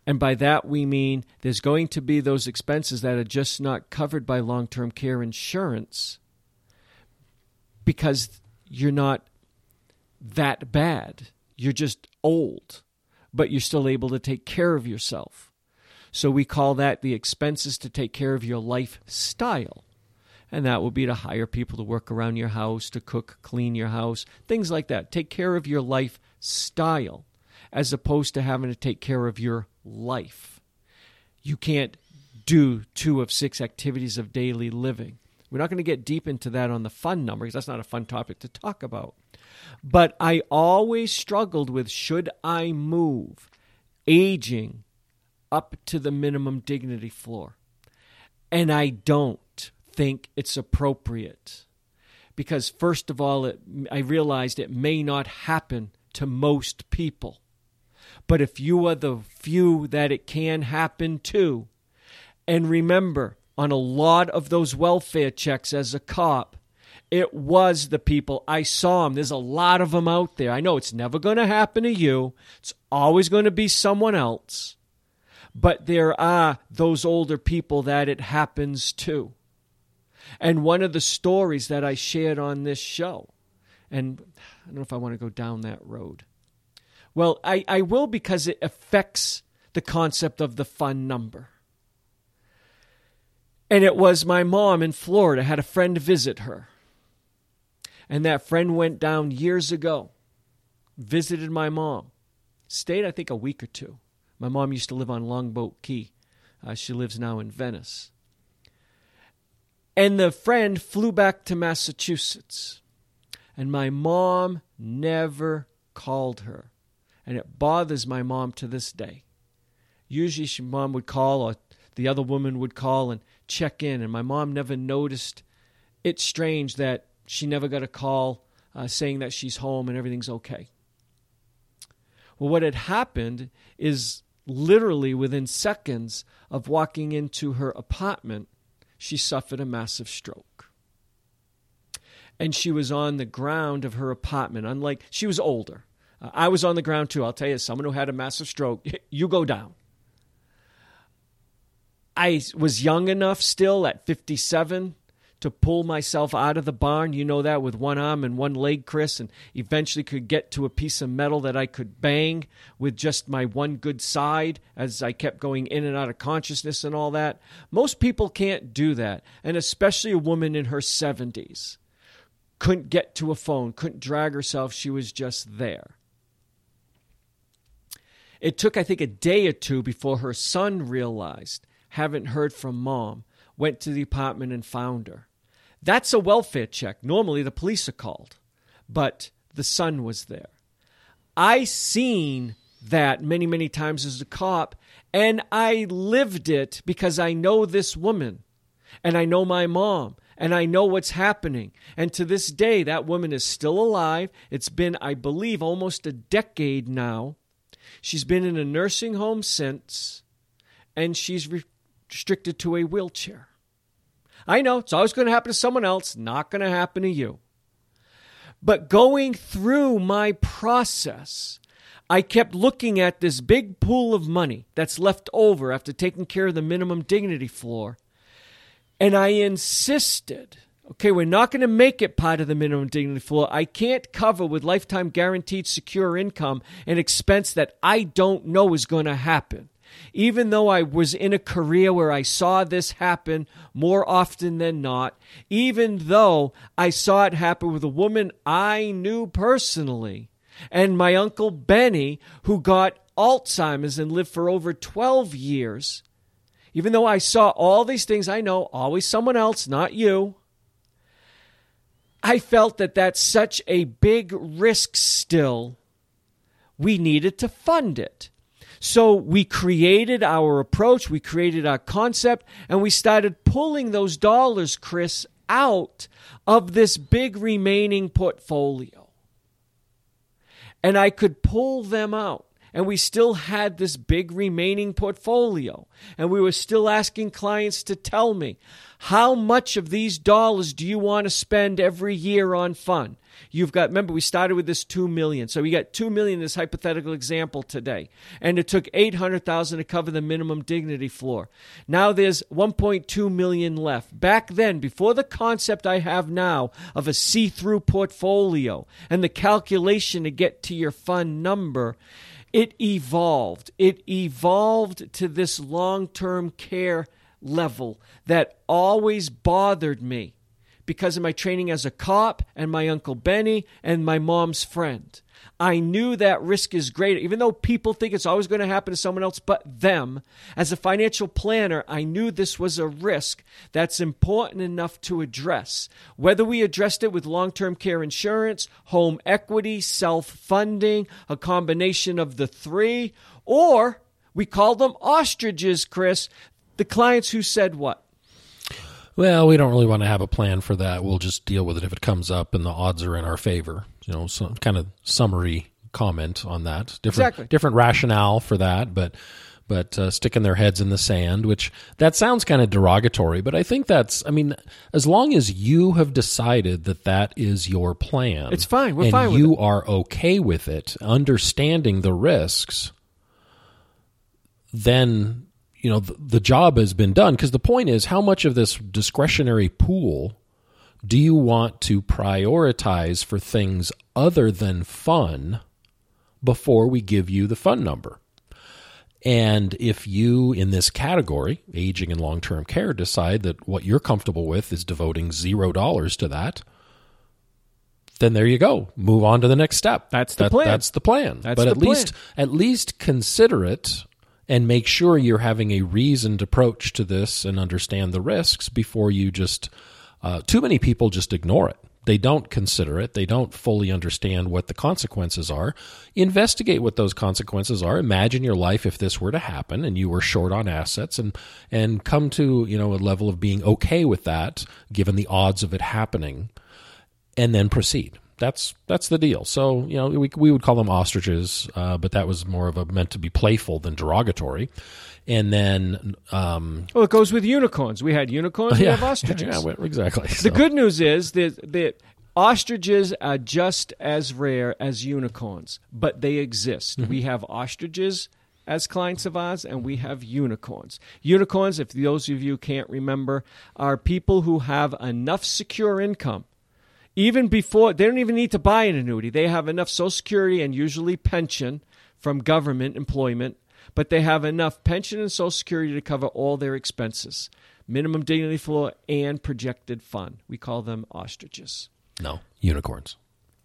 And by that we mean there's going to be those expenses that are just not covered by long-term care insurance because you're not that bad. You're just old, but you're still able to take care of yourself. So we call that the expenses to take care of your lifestyle. And that would be to hire people to work around your house, to cook, clean your house, things like that. Take care of your lifestyle as opposed to having to take care of your life. You can't do two of six activities of daily living. We're not going to get deep into that on the fun number because that's not a fun topic to talk about. But I always struggled with, should I move aging up to the minimum dignity floor? And I don't think it's appropriate because, first of all, it, I realized it may not happen to most people. But if you are the few that it can happen to, and remember, on a lot of those welfare checks as a cop, it was the people. I saw them. There's a lot of them out there. I know it's never going to happen to you. It's always going to be someone else. But there are those older people that it happens to. And one of the stories that I shared on this show, and I don't know if I want to go down that road. Well, I, I will because it affects the concept of the fun number. And it was my mom in Florida had a friend visit her. And that friend went down years ago, visited my mom, stayed I think a week or two. My mom used to live on Longboat Key. Uh, she lives now in Venice. And the friend flew back to Massachusetts. And my mom never called her. And it bothers my mom to this day. Usually she, mom would call or the other woman would call and check in. And my mom never noticed. It's strange that she never got a call uh, saying that she's home and everything's okay. Well, what had happened is literally within seconds of walking into her apartment, she suffered a massive stroke. And she was on the ground of her apartment. Unlike, she was older. Uh, I was on the ground too. I'll tell you, as someone who had a massive stroke, you go down. I was young enough still at fifty-seven to pull myself out of the barn. You know that, with one arm and one leg, Chris, and eventually could get to a piece of metal that I could bang with just my one good side as I kept going in and out of consciousness and all that. Most people can't do that, and especially a woman in her seventies. Couldn't get to a phone, couldn't drag herself. She was just there. It took, I think, a day or two before her son realized, haven't heard from mom, went to the apartment and found her. That's a welfare check. Normally the police are called, but the son was there. I seen that many, many times as a cop, and I lived it because I know this woman, and I know my mom, and I know what's happening. And to this day, that woman is still alive. It's been, I believe, almost a decade now. She's been in a nursing home since, and she's restricted to a wheelchair. I know, it's always going to happen to someone else, not going to happen to you. But going through my process, I kept looking at this big pool of money that's left over after taking care of the minimum dignity floor, and I insisted, okay, we're not going to make it part of the minimum dignity floor. I can't cover with lifetime guaranteed secure income an expense that I don't know is going to happen. Even though I was in a career where I saw this happen more often than not, even though I saw it happen with a woman I knew personally, and my Uncle Benny, who got Alzheimer's and lived for over twelve years, even though I saw all these things, I know, always someone else, not you, I felt that that's such a big risk still, we needed to fund it. So we created our approach, we created our concept, and we started pulling those dollars, Chris, out of this big remaining portfolio. And I could pull them out. and we still had this big remaining portfolio. And we were still asking clients to tell me, how much of these dollars do you want to spend every year on fun? You've got, remember, we started with this two million dollars. So we got two million dollars in this hypothetical example today. And it took eight hundred thousand dollars to cover the minimum dignity floor. Now there's one point two million dollars left. Back then, before the concept I have now of a see-through portfolio and the calculation to get to your fund number, it evolved. It evolved to this long-term care level that always bothered me because of my training as a cop and my Uncle Benny and my mom's friend. I knew that risk is greater. Even though people think it's always going to happen to someone else but them, as a financial planner, I knew this was a risk that's important enough to address. Whether we addressed it with long-term care insurance, home equity, self-funding, a combination of the three, or we called them ostriches, Chris. The clients who said what? Well, we don't really want to have a plan for that. We'll just deal with it if it comes up and the odds are in our favor. You know, some kind of summary comment on that. Different, exactly. Different rationale for that, but but uh, sticking their heads in the sand, which that sounds kind of derogatory, but I think that's, I mean, as long as you have decided that that is your plan. It's fine. We're and fine with you it. are okay with it, understanding the risks, then you know, the, the job has been done. Because the point is, how much of this discretionary pool do you want to prioritize for things other than fun before we give you the fun number? And if you, in this category, aging and long-term care, decide that what you're comfortable with is devoting zero dollars to that, then there you go. Move on to the next step. That's the that, plan. That's the plan. That's but the at plan. least, at least consider it. And make sure you're having a reasoned approach to this and understand the risks before you just, uh, too many people just ignore it. They don't consider it. They don't fully understand what the consequences are. Investigate what those consequences are. Imagine your life if this were to happen and you were short on assets, and, and come to, you know, a level of being okay with that given the odds of it happening, and then proceed. That's that's the deal. So, you know, we we would call them ostriches, uh, but that was more of a meant to be playful than derogatory. And then, um, well, it goes with unicorns. We had unicorns. yeah, we have ostriches. Yeah, well, exactly. The So. good news is that that ostriches are just as rare as unicorns, but they exist. Mm-hmm. We have ostriches as clients of ours, and we have unicorns. Unicorns, if those of you can't remember, are people who have enough secure income. Even before, they don't even need to buy an annuity. They have enough Social Security and usually pension from government employment, but they have enough pension and Social Security to cover all their expenses, minimum dignity floor, and projected fund. We call them ostriches. No, unicorns.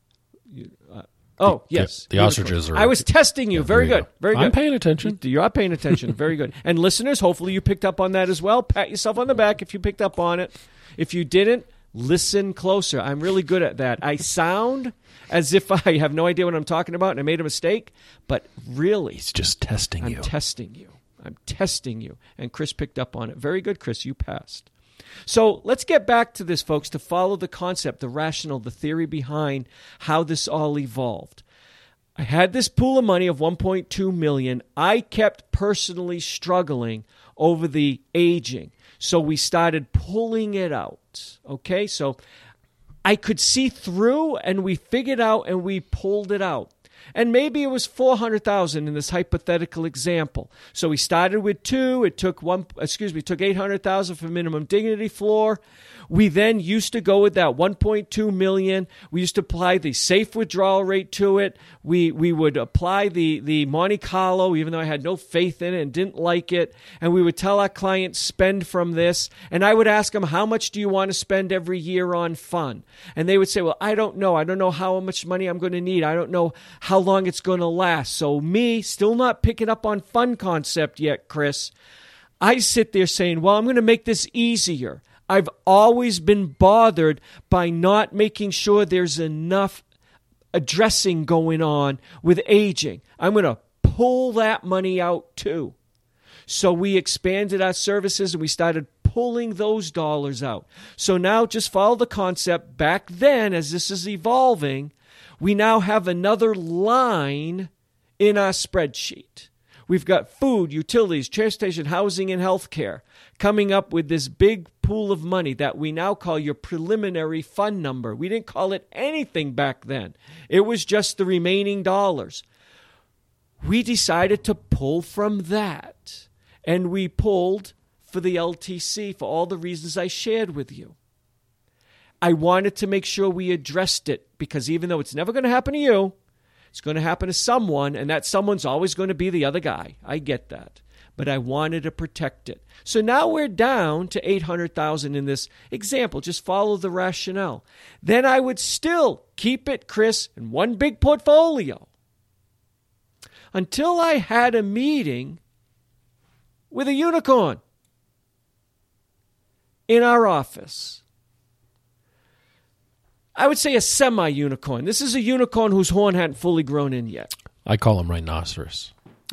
You, uh, oh, the, yes. The, the ostriches are... I was testing you. Yeah, Very you good. go. Very good. I'm paying attention. You are paying attention. Very good. And listeners, hopefully you picked up on that as well. Pat yourself on the back if you picked up on it. If you didn't, listen closer. I'm really good at that. I sound as if I have no idea what I'm talking about and I made a mistake, but really, he's just testing I'm you. I'm testing you. I'm testing you. And Chris picked up on it. Very good, Chris. You passed. So let's get back to this, folks, to follow the concept, the rationale, the theory behind how this all evolved. I had this pool of money of one point two million dollars. I kept personally struggling over the aging. So we started pulling it out, okay? So I could see through, and we figured out, and we pulled it out. And maybe it was four hundred thousand dollars in this hypothetical example. So we started with two. It took one, excuse me, it took eight hundred thousand dollars for minimum dignity floor. We then used to go with that one point two million dollars. We used to apply the safe withdrawal rate to it. We we would apply the, the Monte Carlo, even though I had no faith in it and didn't like it. And we would tell our clients, spend from this. And I would ask them, how much do you want to spend every year on fun? And they would say, well, I don't know. I don't know how much money I'm going to need. I don't know how long it's going to last. So me, still not picking up on fun concept yet, Chris, I sit there saying, well, I'm going to make this easier. I've always been bothered by not making sure there's enough addressing going on with aging. I'm going to pull that money out too. So we expanded our services and we started pulling those dollars out. So now just follow the concept. Back then, as this is evolving, we now have another line in our spreadsheet. We've got food, utilities, transportation, housing, and healthcare coming up with this big pool of money that we now call your preliminary fund number. We didn't call it anything back then. It was just the remaining dollars. We decided to pull from that, and we pulled for the L T C for all the reasons I shared with you. I wanted to make sure we addressed it because even though it's never going to happen to you, it's going to happen to someone, and that someone's always going to be the other guy. I get that. But I wanted to protect it. So now we're down to eight hundred thousand dollars in this example. Just follow the rationale. Then I would still keep it, Chris, in one big portfolio until I had a meeting with a unicorn in our office. I would say a semi-unicorn. This is a unicorn whose horn hadn't fully grown in yet. I call them rhinoceros.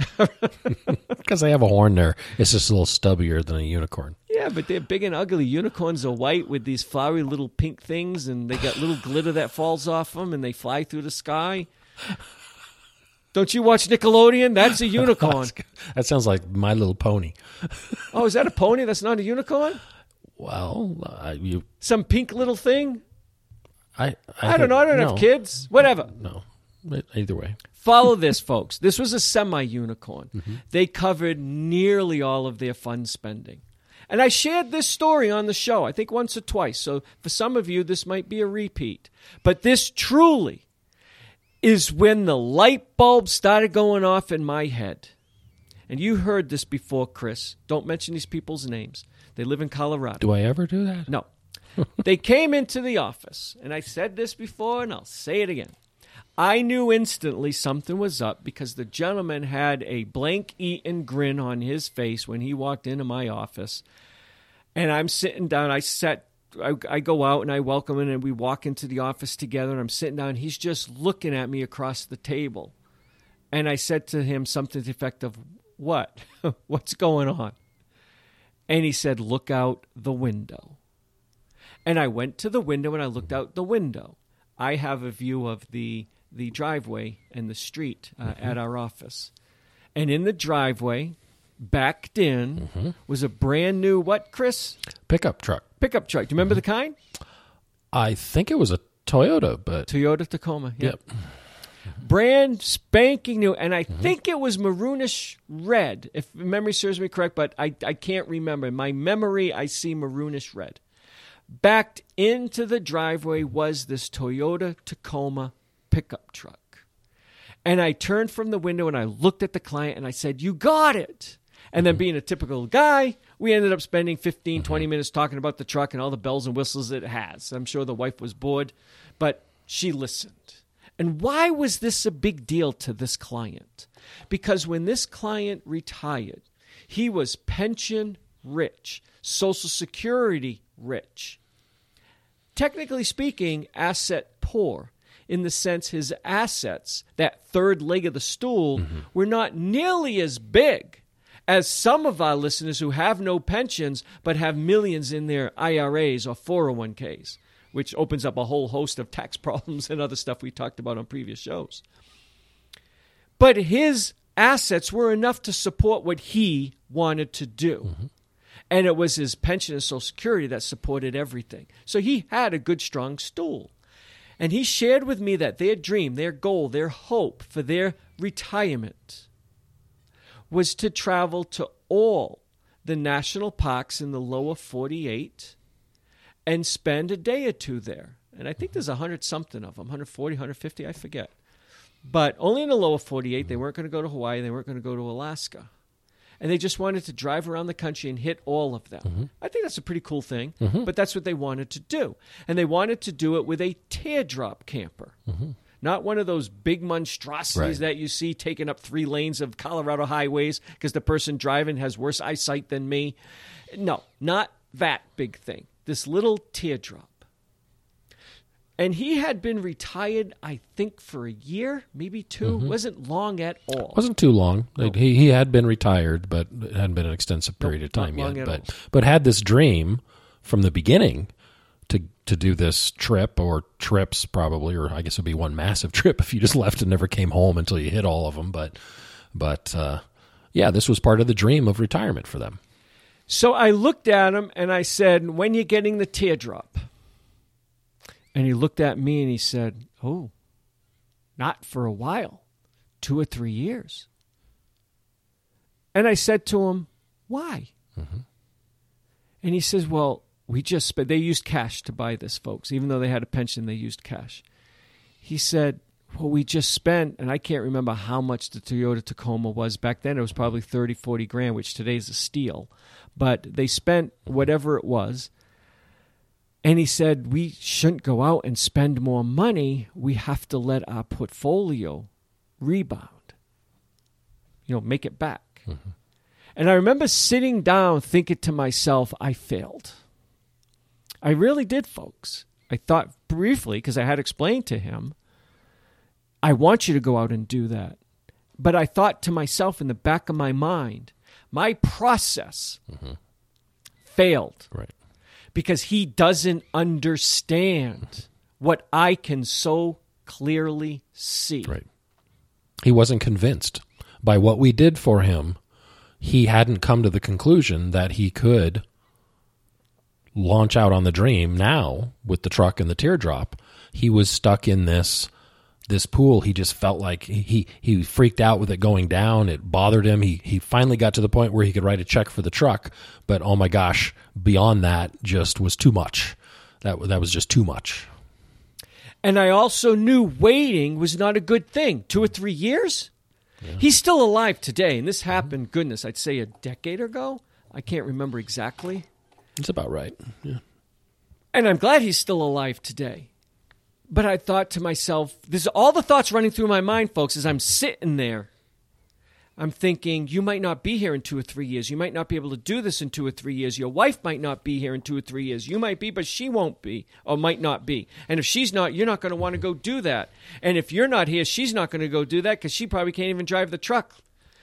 Because they have a horn there. It's just a little stubbier than a unicorn. Yeah, but they're big and ugly. Unicorns are white with these flowery little pink things, and they got little glitter that falls off them, and they fly through the sky. Don't you watch Nickelodeon? That's a unicorn. That sounds like My Little Pony. Oh, is that a pony? That's not a unicorn? Well, uh, you... Some pink little thing? I, I, I don't know. I don't no. have kids. Whatever. No. Either way. Follow this, folks. This was a semi-unicorn. Mm-hmm. They covered nearly all of their fund spending. And I shared this story on the show, I think once or twice. So for some of you, this might be a repeat. But this truly is when the light bulb started going off in my head. And you heard this before, Chris. Don't mention these people's names. They live in Colorado. Do I ever do that? No. They came into the office, and I said this before, and I'll say it again. I knew instantly something was up because the gentleman had a blank-eaten grin on his face when he walked into my office. And I'm sitting down. I sat. I, I go out, and I welcome him, and we walk into the office together, and I'm sitting down. He's just looking at me across the table. And I said to him something to the effect of, what? What's going on? And he said, look out the window. And I went to the window and I looked out the window. I have a view of the the driveway and the street uh, mm-hmm. at our office. And in the driveway, backed in, mm-hmm. was a brand new, what, Chris? Pickup truck. Pickup truck. Do you remember mm-hmm. the kind? I think it was a Toyota, but... Toyota Tacoma, yep. yep. Brand spanking new. And I mm-hmm. think it was maroonish red, if memory serves me correct, but I, I can't remember. In my memory, I see maroonish red. Backed into the driveway was this Toyota Tacoma pickup truck. And I turned from the window and I looked at the client and I said, you got it. And then being a typical guy, we ended up spending fifteen, twenty minutes talking about the truck and all the bells and whistles it has. I'm sure the wife was bored, but she listened. And why was this a big deal to this client? Because when this client retired, he was pension rich, Social Security rich. Technically speaking, asset poor, in the sense his assets, that third leg of the stool, mm-hmm. were not nearly as big as some of our listeners who have no pensions but have millions in their I R As or four oh one k's, which opens up a whole host of tax problems and other stuff we talked about on previous shows. But his assets were enough to support what he wanted to do. Mm-hmm. And it was his pension and Social Security that supported everything. So he had a good, strong stool. And he shared with me that their dream, their goal, their hope for their retirement was to travel to all the national parks in the lower forty-eight and spend a day or two there. And I think there's one hundred something of them, one forty, one fifty, I forget. But only in the lower forty-eight. They weren't going to go to Hawaii. They weren't going to go to Alaska. And they just wanted to drive around the country and hit all of them. Mm-hmm. I think that's a pretty cool thing, mm-hmm. but that's what they wanted to do. And they wanted to do it with a teardrop camper. Mm-hmm. Not one of those big monstrosities right. that you see taking up three lanes of Colorado highways because the person driving has worse eyesight than me. No, not that big thing. This little teardrop. And he had been retired, I think, for a year, maybe two. Mm-hmm. Wasn't long at all. Wasn't too long. No. He he had been retired, but it hadn't been an extensive period no, of time yet. But all. but had this dream from the beginning to to do this trip or trips probably, or I guess it'd be one massive trip if you just left and never came home until you hit all of them. But, but uh, yeah, this was part of the dream of retirement for them. So I looked at him and I said, when you getting the teardrop? And he looked at me and he said, oh, not for a while, two or three years. And I said to him, why? Mm-hmm. And he says, well, we just spent, they used cash to buy this, folks. Even though they had a pension, they used cash. He said, well, we just spent, and I can't remember how much the Toyota Tacoma was. Back then, it was probably thirty, forty grand, which today is a steal. But they spent whatever it was. And he said, we shouldn't go out and spend more money. We have to let our portfolio rebound. You know, make it back. Mm-hmm. And I remember sitting down thinking to myself, I failed. I really did, folks. I thought briefly, because I had explained to him, I want you to go out and do that. But I thought to myself in the back of my mind, my process mm-hmm. failed. Right. Because he doesn't understand what I can so clearly see. Right. He wasn't convinced. By what we did for him, he hadn't come to the conclusion that he could launch out on the dream now with the truck and the teardrop. He was stuck in this this pool. He just felt like he he freaked out with it going down. It bothered him. He he finally got to the point where he could write a check for the truck, but oh my gosh, beyond that just was too much. That that was just too much. And I also knew waiting was not a good thing. Two or three years? Yeah. He's still alive today, and this happened, mm-hmm. goodness, I'd say a decade ago. I can't remember exactly. It's about right. Yeah. And I'm glad he's still alive today. But I thought to myself, this is all the thoughts running through my mind, folks, as I'm sitting there. I'm thinking, you might not be here in two or three years. You might not be able to do this in two or three years. Your wife might not be here in two or three years. You might be, but she won't be, or might not be. And if she's not, you're not going to want to go do that. And if you're not here, she's not going to go do that because she probably can't even drive the truck.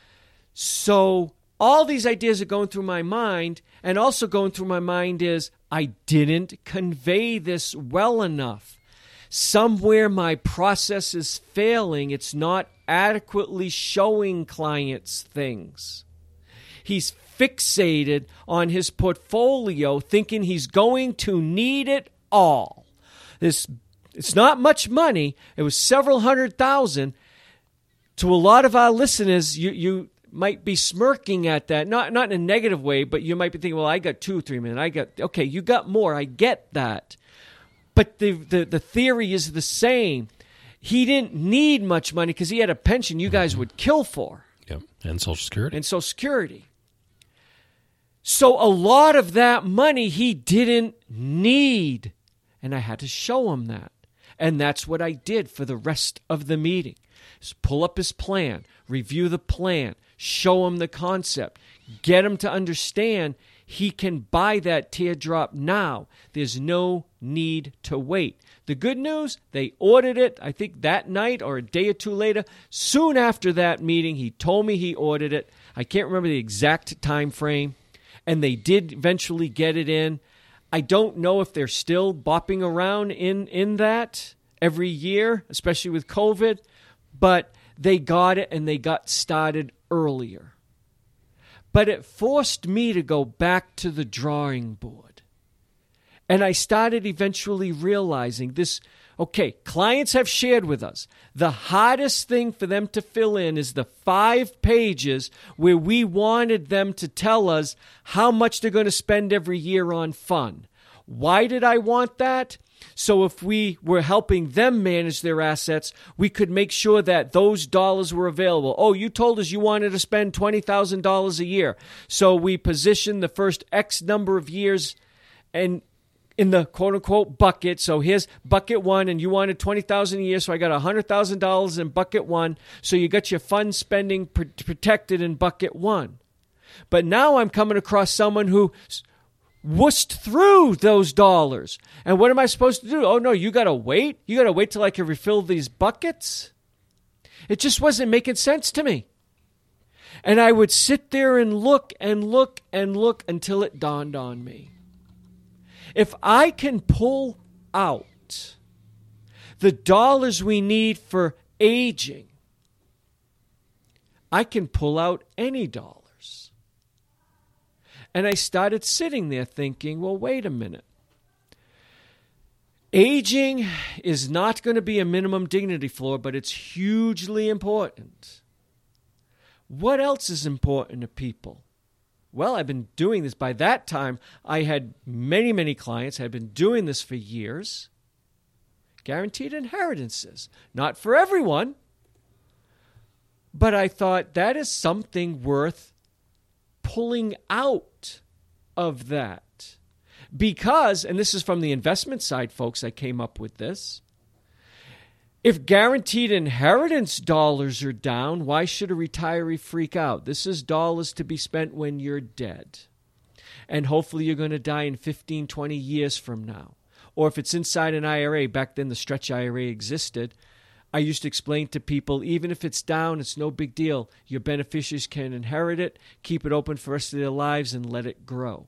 So all these ideas are going through my mind, and also going through my mind is, I didn't convey this well enough. Somewhere my process is failing. It's not adequately showing clients things. He's fixated on his portfolio, thinking he's going to need it all. This, it's not much money. It was several hundred thousand. To a lot of our listeners, you you might be smirking at that, not not in a negative way, but you might be thinking, well, I got two, three million. I got, okay, you got more. I get that. But the, the, the theory is the same. He didn't need much money because he had a pension you guys would kill for. Yep, and Social Security. And Social Security. So a lot of that money he didn't need. And I had to show him that. And that's what I did for the rest of the meeting. Just pull up his plan, review the plan, show him the concept, get him to understand he can buy that teardrop now. There's no need to wait. The good news, they ordered it, I think that night or a day or two later. Soon after that meeting, he told me he ordered it. I can't remember the exact time frame. And they did eventually get it in. I don't know if they're still bopping around in, in that every year, especially with COVID. But they got it, and they got started earlier. But it forced me to go back to the drawing board. And I started eventually realizing this, okay, clients have shared with us, the hardest thing for them to fill in is the five pages where we wanted them to tell us how much they're going to spend every year on fun. Why did I want that? So if we were helping them manage their assets, we could make sure that those dollars were available. Oh, you told us you wanted to spend twenty thousand dollars a year. So we positioned the first X number of years and in the quote-unquote bucket. So here's bucket one, and you wanted twenty thousand dollars a year, so I got one hundred thousand dollars in bucket one. So you got your fund spending pr- protected in bucket one. But now I'm coming across someone who wussed through those dollars. And what am I supposed to do? Oh, no, you got to wait? You got to wait till I can refill these buckets? It just wasn't making sense to me. And I would sit there and look and look and look until it dawned on me. If I can pull out the dollars we need for aging, I can pull out any dollars. And I started sitting there thinking, well, wait a minute. Aging is not going to be a minimum dignity floor, but it's hugely important. What else is important to people? Well, I've been doing this. By that time, I had many, many clients. I had been doing this for years. Guaranteed inheritances. Not for everyone. But I thought that is something worth pulling out of that. Because, and this is from the investment side, folks, I came up with this. If guaranteed inheritance dollars are down, why should a retiree freak out? This is dollars to be spent when you're dead. And hopefully you're going to die in fifteen, twenty years from now. Or if it's inside an I R A, back then the stretch I R A existed, I used to explain to people, even if it's down, it's no big deal. Your beneficiaries can inherit it, keep it open for the rest of their lives, and let it grow.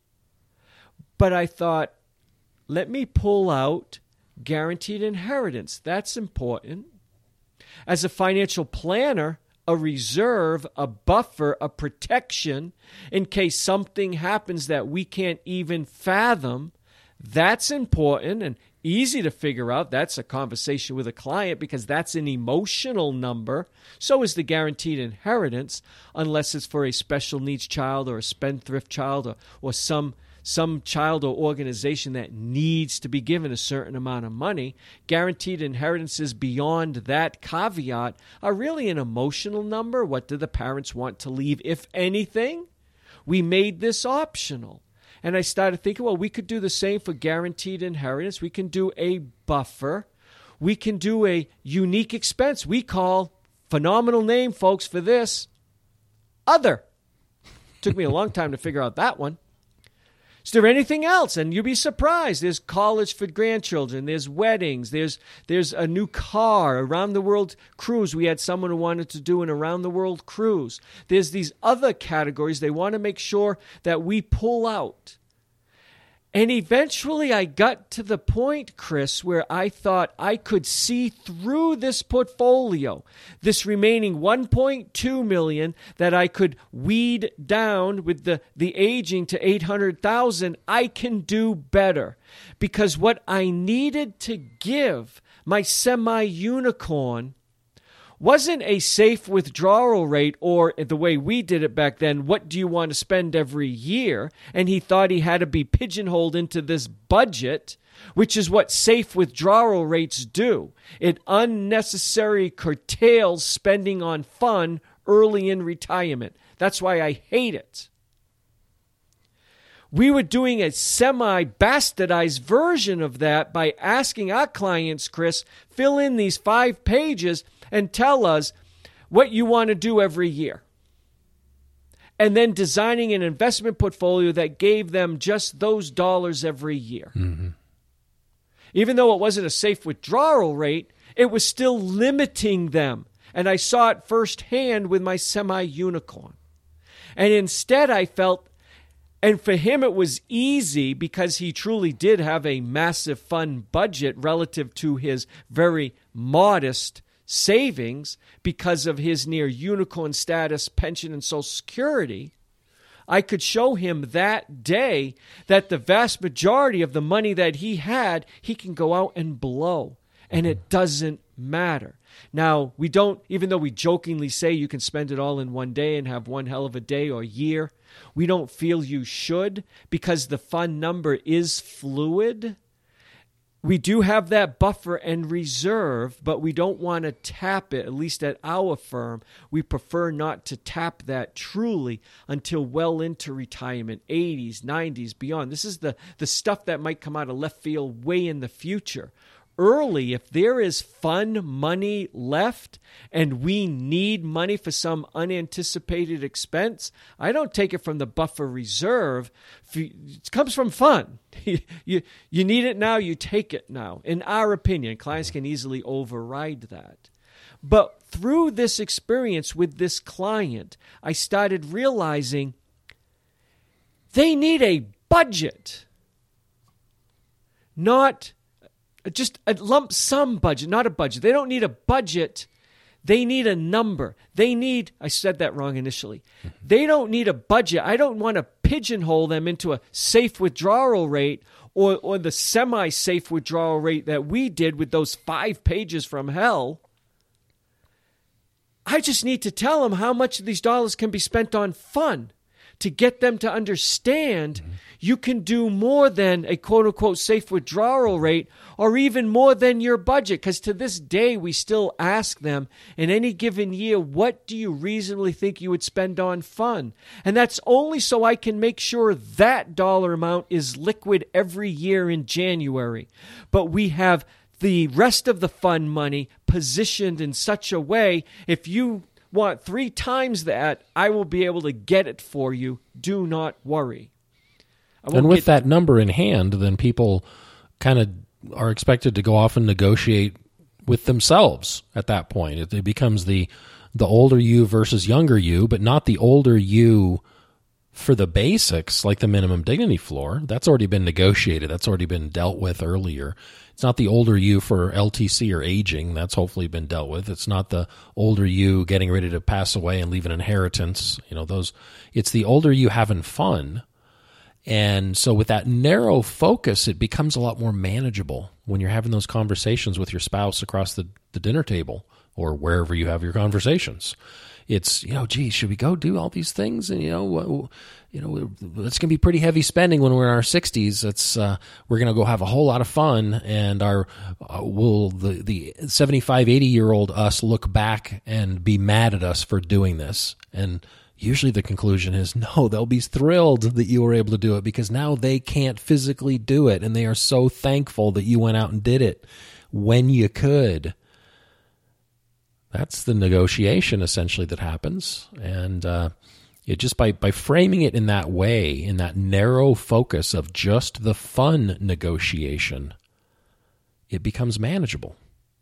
But I thought, let me pull out guaranteed inheritance. That's important. As a financial planner, a reserve, a buffer, a protection in case something happens that we can't even fathom, that's important and easy to figure out. That's a conversation with a client because that's an emotional number. So is the guaranteed inheritance, unless it's for a special needs child or a spendthrift child or, or some some child or organization that needs to be given a certain amount of money. Guaranteed inheritances beyond that caveat are really an emotional number. What do the parents want to leave, if anything? We made this optional. And I started thinking, well, we could do the same for guaranteed inheritance. We can do a buffer. We can do a unique expense. We call, phenomenal name, folks, for this, other. Took me a long time to figure out that one. Is there anything else? And you'll be surprised. There's college for grandchildren. There's weddings. There's there's a new car, around the world cruise. We had someone who wanted to do an around the world cruise. There's these other categories they want to make sure that we pull out. And eventually I got to the point, Chris, where I thought I could see through this portfolio, this remaining one point two million dollars that I could weed down with the, the aging to eight hundred thousand dollars. I can do better because what I needed to give my semi-unicorn wasn't a safe withdrawal rate, or the way we did it back then, what do you want to spend every year? And he thought he had to be pigeonholed into this budget, which is what safe withdrawal rates do. It unnecessarily curtails spending on fun early in retirement. That's why I hate it. We were doing a semi-bastardized version of that by asking our clients, Chris, fill in these five pages and tell us what you want to do every year. And then designing an investment portfolio that gave them just those dollars every year. Mm-hmm. Even though it wasn't a safe withdrawal rate, it was still limiting them. And I saw it firsthand with my semi-unicorn. And instead I felt, and for him it was easy because he truly did have a massive fund budget relative to his very modest savings because of his near unicorn status, pension, and Social Security. I could show him that day that the vast majority of the money that he had, he can go out and blow. And it doesn't matter. Now, we don't, even though we jokingly say you can spend it all in one day and have one hell of a day or year, we don't feel you should because the fund number is fluid. We do have that buffer and reserve, but we don't want to tap it, at least at our firm. We prefer not to tap that truly until well into retirement, eighties, nineties, beyond. This is the, the stuff that might come out of left field way in the future. Early, if there is fun money left and we need money for some unanticipated expense, I don't take it from the buffer reserve. It comes from fun. you, you need it now, you take it now. In our opinion, clients can easily override that. But through this experience with this client, I started realizing they need a budget. not just a lump sum budget, not a budget. They don't need a budget. They need a number. They need, I said that wrong initially. They don't need a budget. I don't want to pigeonhole them into a safe withdrawal rate or, or the semi-safe withdrawal rate that we did with those five pages from hell. I just need to tell them how much of these dollars can be spent on fun to get them to understand mm-hmm. you can do more than a quote-unquote safe withdrawal rate or even more than your budget. Because to this day, we still ask them in any given year, what do you reasonably think you would spend on fun? And that's only so I can make sure that dollar amount is liquid every year in January. But we have the rest of the fund money positioned in such a way, if you want three times that, I will be able to get it for you. Do not worry. And with that number in hand, then people kind of are expected to go off and negotiate with themselves at that point. It, it becomes the the older you versus younger you, but not the older you for the basics, like the minimum dignity floor. That's already been negotiated. That's already been dealt with earlier. It's not the older you for L T C or aging. That's hopefully been dealt with. It's not the older you getting ready to pass away and leave an inheritance. You know, those. It's the older you having fun. And so with that narrow focus, it becomes a lot more manageable when you're having those conversations with your spouse across the, the dinner table or wherever you have your conversations. It's, you know, gee, should we go do all these things? And, you know, you know, it's going to be pretty heavy spending when we're in our sixties. It's, uh, we're going to go have a whole lot of fun, and our, uh, will the, the seventy-five, eighty year old us look back and be mad at us for doing this? And usually the conclusion is, no, they'll be thrilled that you were able to do it because now they can't physically do it, and they are so thankful that you went out and did it when you could. That's the negotiation, essentially, that happens. And uh, it just by, by framing it in that way, in that narrow focus of just the fun negotiation, it becomes manageable.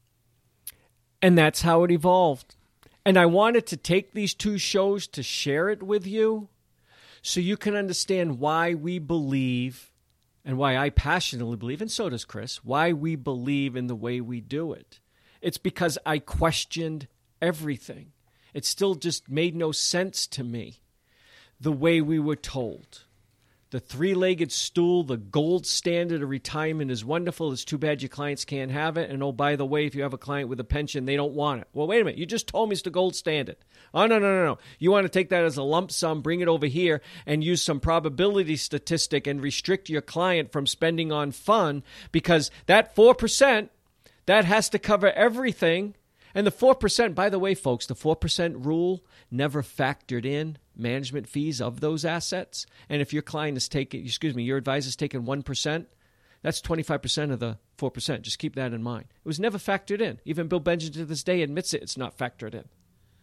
And that's how it evolved. And I wanted to take these two shows to share it with you so you can understand why we believe, and why I passionately believe, and so does Chris, why we believe in the way we do it. It's because I questioned everything. It still just made no sense to me, the way we were told. The three-legged stool, the gold standard of retirement is wonderful. It's too bad your clients can't have it. And oh, by the way, if you have a client with a pension, they don't want it. Well, wait a minute. You just told me it's the gold standard. Oh, no, no, no, no. You want to take that as a lump sum, bring it over here, and use some probability statistic and restrict your client from spending on fun, because that four percent, that has to cover everything. And the four percent, by the way, folks, the four percent rule never factored in management fees of those assets. And if your client is taking, excuse me, your advisor is taking one percent, that's twenty-five percent of the four percent. Just keep that in mind. It was never factored in. Even Bill Benjamin to this day admits it, it's not factored in.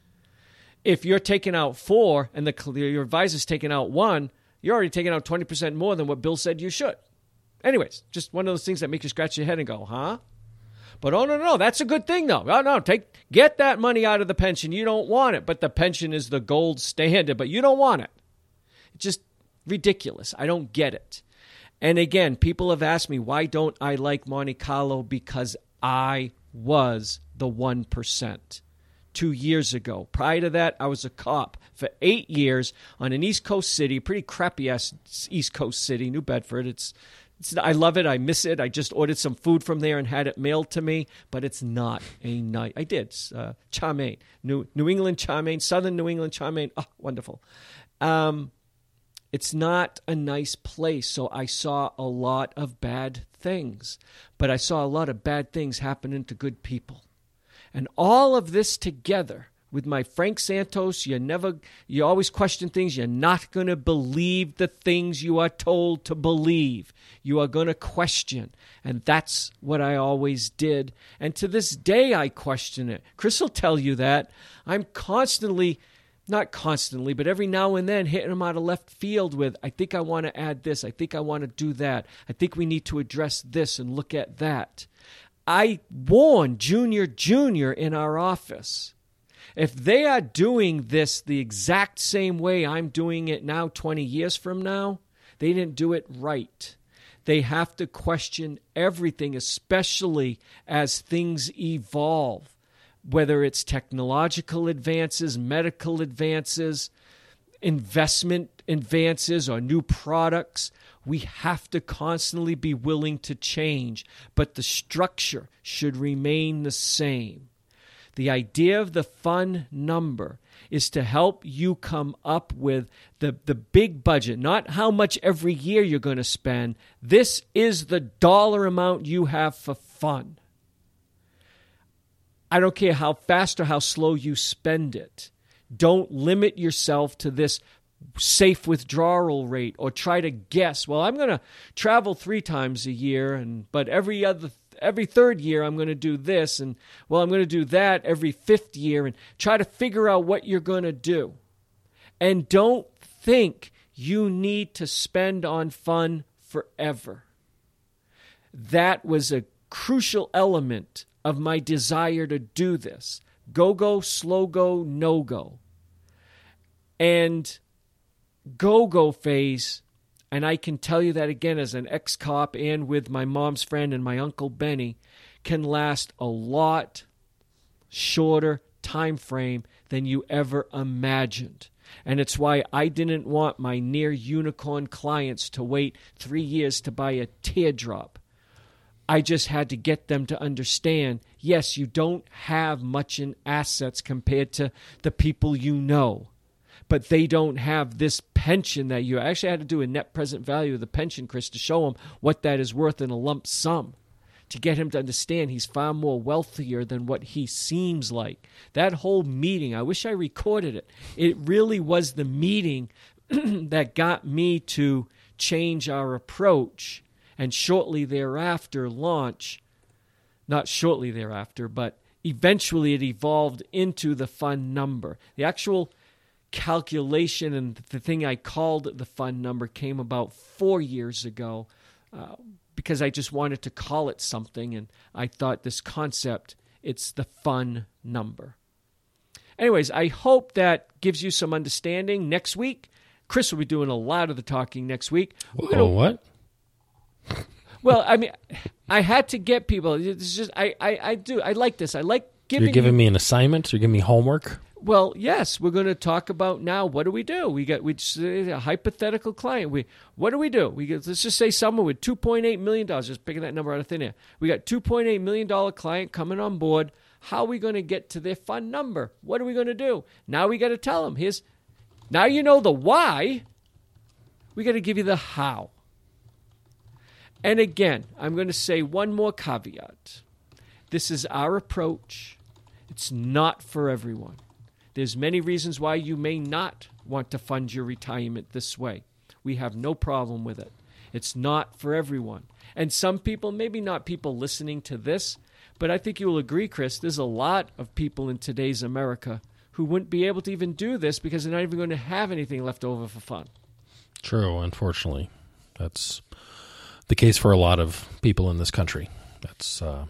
If you're taking out four and the, your advisor's taking out one, you're already taking out twenty percent more than what Bill said you should. Anyways, just one of those things that make you scratch your head and go, huh? But oh, no, no, no, that's a good thing, though. Oh, no, take get that money out of the pension. You don't want it, but the pension is the gold standard, but you don't want it. It's just ridiculous. I don't get it. And again, people have asked me, why don't I like Monte Carlo? Because I was the one percent two years ago. Prior to that, I was a cop for eight years on an East Coast city, pretty crappy-ass East Coast city, New Bedford. It's It's, I love it. I miss it. I just ordered some food from there and had it mailed to me, but it's not a night. I did. Uh, chow mein. New, New England chow mein, Southern New England chow mein. Oh, wonderful. Um, it's not a nice place, so I saw a lot of bad things, but I saw a lot of bad things happening to good people. And all of this together with my Frank Santos, you never, you always question things. You're not going to believe the things you are told to believe. You are going to question. And that's what I always did. And to this day, I question it. Chris will tell you that. I'm constantly, not constantly, but every now and then hitting him out of left field with, I think I want to add this. I think I want to do that. I think we need to address this and look at that. I warned Junior Junior in our office. If they are doing this the exact same way I'm doing it now twenty years from now, they didn't do it right. They have to question everything, especially as things evolve, whether it's technological advances, medical advances, investment advances, or new products. We have to constantly be willing to change, but the structure should remain the same. The idea of the fun number is to help you come up with the, the big budget, not how much every year you're going to spend. This is the dollar amount you have for fun. I don't care how fast or how slow you spend it. Don't limit yourself to this safe withdrawal rate or try to guess, well, I'm going to travel three times a year, and but every other every third year I'm going to do this, and well, I'm going to do that every fifth year, and try to figure out what you're going to do. And don't think you need to spend on fun forever. That was a crucial element of my desire to do this. Go, go, slow go, no go. And go-go phase, and I can tell you that again as an ex-cop and with my mom's friend and my Uncle Benny, can last a lot shorter time frame than you ever imagined. And it's why I didn't want my near unicorn clients to wait three years to buy a teardrop. I just had to get them to understand, yes, you don't have much in assets compared to the people you know, but they don't have this pension that you actually had to do a net present value of the pension, Chris, to show him what that is worth in a lump sum, to get him to understand he's far more wealthier than what he seems like. That whole meeting, I wish I recorded it. It really was the meeting that got me to change our approach and shortly thereafter launch, not shortly thereafter, but eventually it evolved into the fun number. The actual calculation and the thing I called the fun number came about four years ago uh, because I just wanted to call it something, and I thought this concept, it's the fun number. Anyways, I hope that gives you some understanding. Next week, Chris will be doing a lot of the talking next week. We're gonna, oh, what? Well, I mean, I had to get people. It's just I, I, I do. I like this. I like giving. You're giving you, me an assignment. You're giving me homework. Well, yes, we're going to talk about now. What do we do? We got we a hypothetical client. We what do we do? We get, let's just say someone with two point eight million dollars. Just picking that number out of thin air. We got two point eight million dollar client coming on board. How are we going to get to their fun number? What are we going to do? Now we got to tell them. Here's now you know the why. We got to give you the how. And again, I'm going to say one more caveat. This is our approach. It's not for everyone. There's many reasons why you may not want to fund your retirement this way. We have no problem with it. It's not for everyone. And some people, maybe not people listening to this, but I think you will agree, Chris, there's a lot of people in today's America who wouldn't be able to even do this because they're not even going to have anything left over for fun. True, unfortunately. That's the case for a lot of people in this country. That's uh,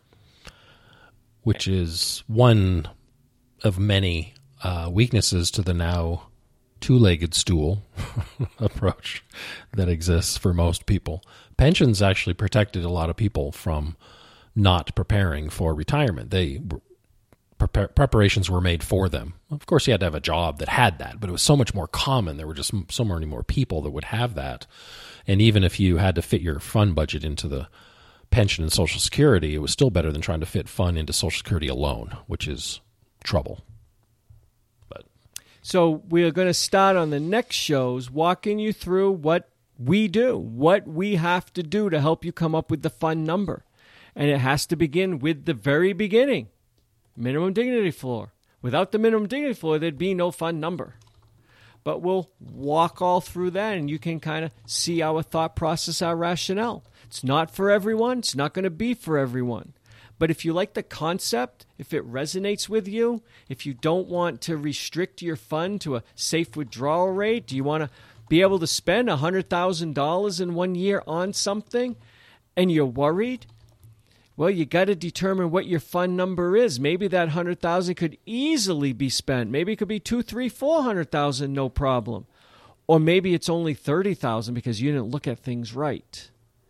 which is one of many uh, weaknesses to the now two-legged stool approach that exists for most people. Pensions actually protected a lot of people from not preparing for retirement. They prepar- preparations were made for them. Of course, you had to have a job that had that, but it was so much more common. There were just so many more people that would have that. And even if you had to fit your fund budget into the pension and Social Security, it was still better than trying to fit fund into Social Security alone, which is trouble. But so we're going to start on the next shows walking you through what we do, what we have to do to help you come up with the fun number. And it has to begin with the very beginning, minimum dignity floor. Without the minimum dignity floor, there'd be no fun number. But we'll walk all through that, and you can kind of see our thought process, our rationale. It's not for everyone. It's not going to be for everyone. But if you like the concept, if it resonates with you, if you don't want to restrict your fund to a safe withdrawal rate, do you want to be able to spend one hundred thousand dollars in one year on something, and you're worried? Well, you got to determine what your fund number is. Maybe that one hundred thousand dollars could easily be spent. Maybe it could be two, three, four hundred thousand dollars, no problem. Or maybe it's only thirty thousand dollars because you didn't look at things right.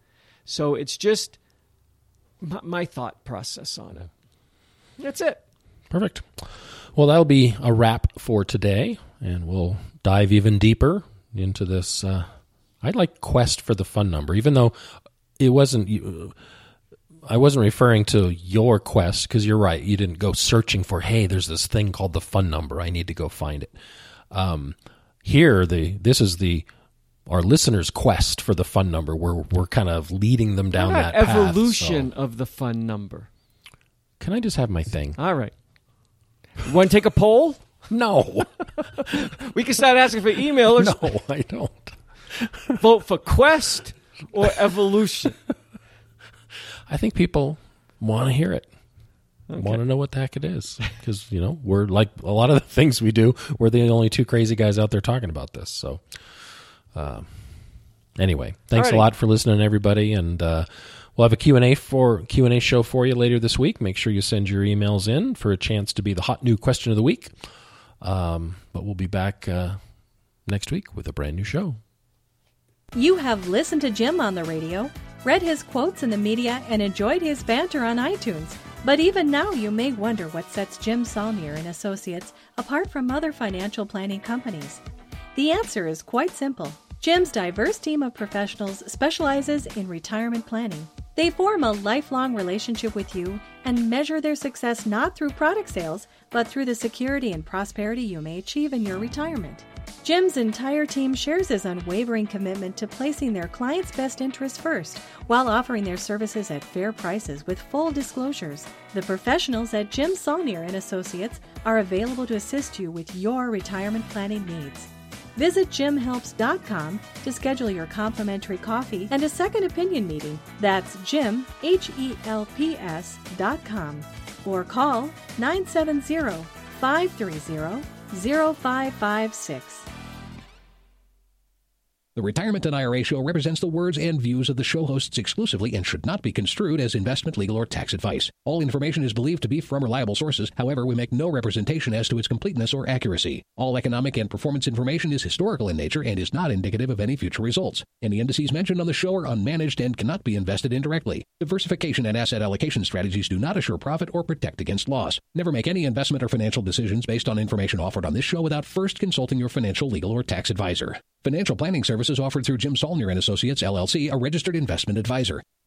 So it's just my, my thought process on it. That's it. Perfect. Well, that'll be a wrap for today, and we'll dive even deeper into this. Uh, I like quest for the fun number, even though it wasn't. I wasn't referring to your quest, because you're right. You didn't go searching for, hey, there's this thing called the fun number. I need to go find it. Um, here, the this is the our listeners' quest for the fun number. We're we're kind of leading them down that path. Evolution so. Of the fun number. Can I just have my thing? All right. Want to take a poll? No. We can start asking for emailers. No, I don't. Vote for quest or evolution. I think people want to hear it. Okay. Want to know what the heck it is. Because, you know, we're like a lot of the things we do, we're the only two crazy guys out there talking about this. So, uh, anyway, thanks Alrighty. a lot for listening, everybody. And uh, we'll have a Q and A for Q and A show for you later this week. Make sure you send your emails in for a chance to be the hot new question of the week. Um, but we'll be back uh, next week with a brand new show. You have listened to Jim on the radio, read his quotes in the media, and enjoyed his banter on iTunes. But even now, you may wonder what sets Jim Saulnier and Associates apart from other financial planning companies. The answer is quite simple. Jim's diverse team of professionals specializes in retirement planning. They form a lifelong relationship with you and measure their success not through product sales, but through the security and prosperity you may achieve in your retirement. Jim's entire team shares his unwavering commitment to placing their clients' best interests first, while offering their services at fair prices with full disclosures. The professionals at Jim Saulnier and Associates are available to assist you with your retirement planning needs. Visit jim helps dot com to schedule your complimentary coffee and a second opinion meeting. That's Jim, H E L P S dot com. Or call nine seven zero, five three zero, zero five five six. The Retirement and I R A Show represents the words and views of the show hosts exclusively and should not be construed as investment, legal, or tax advice. All information is believed to be from reliable sources. However, we make no representation as to its completeness or accuracy. All economic and performance information is historical in nature and is not indicative of any future results. Any indices mentioned on the show are unmanaged and cannot be invested indirectly. Diversification and asset allocation strategies do not assure profit or protect against loss. Never make any investment or financial decisions based on information offered on this show without first consulting your financial, legal, or tax advisor. Financial planning services offered through Jim Saulnier and Associates, L L C, a registered investment advisor.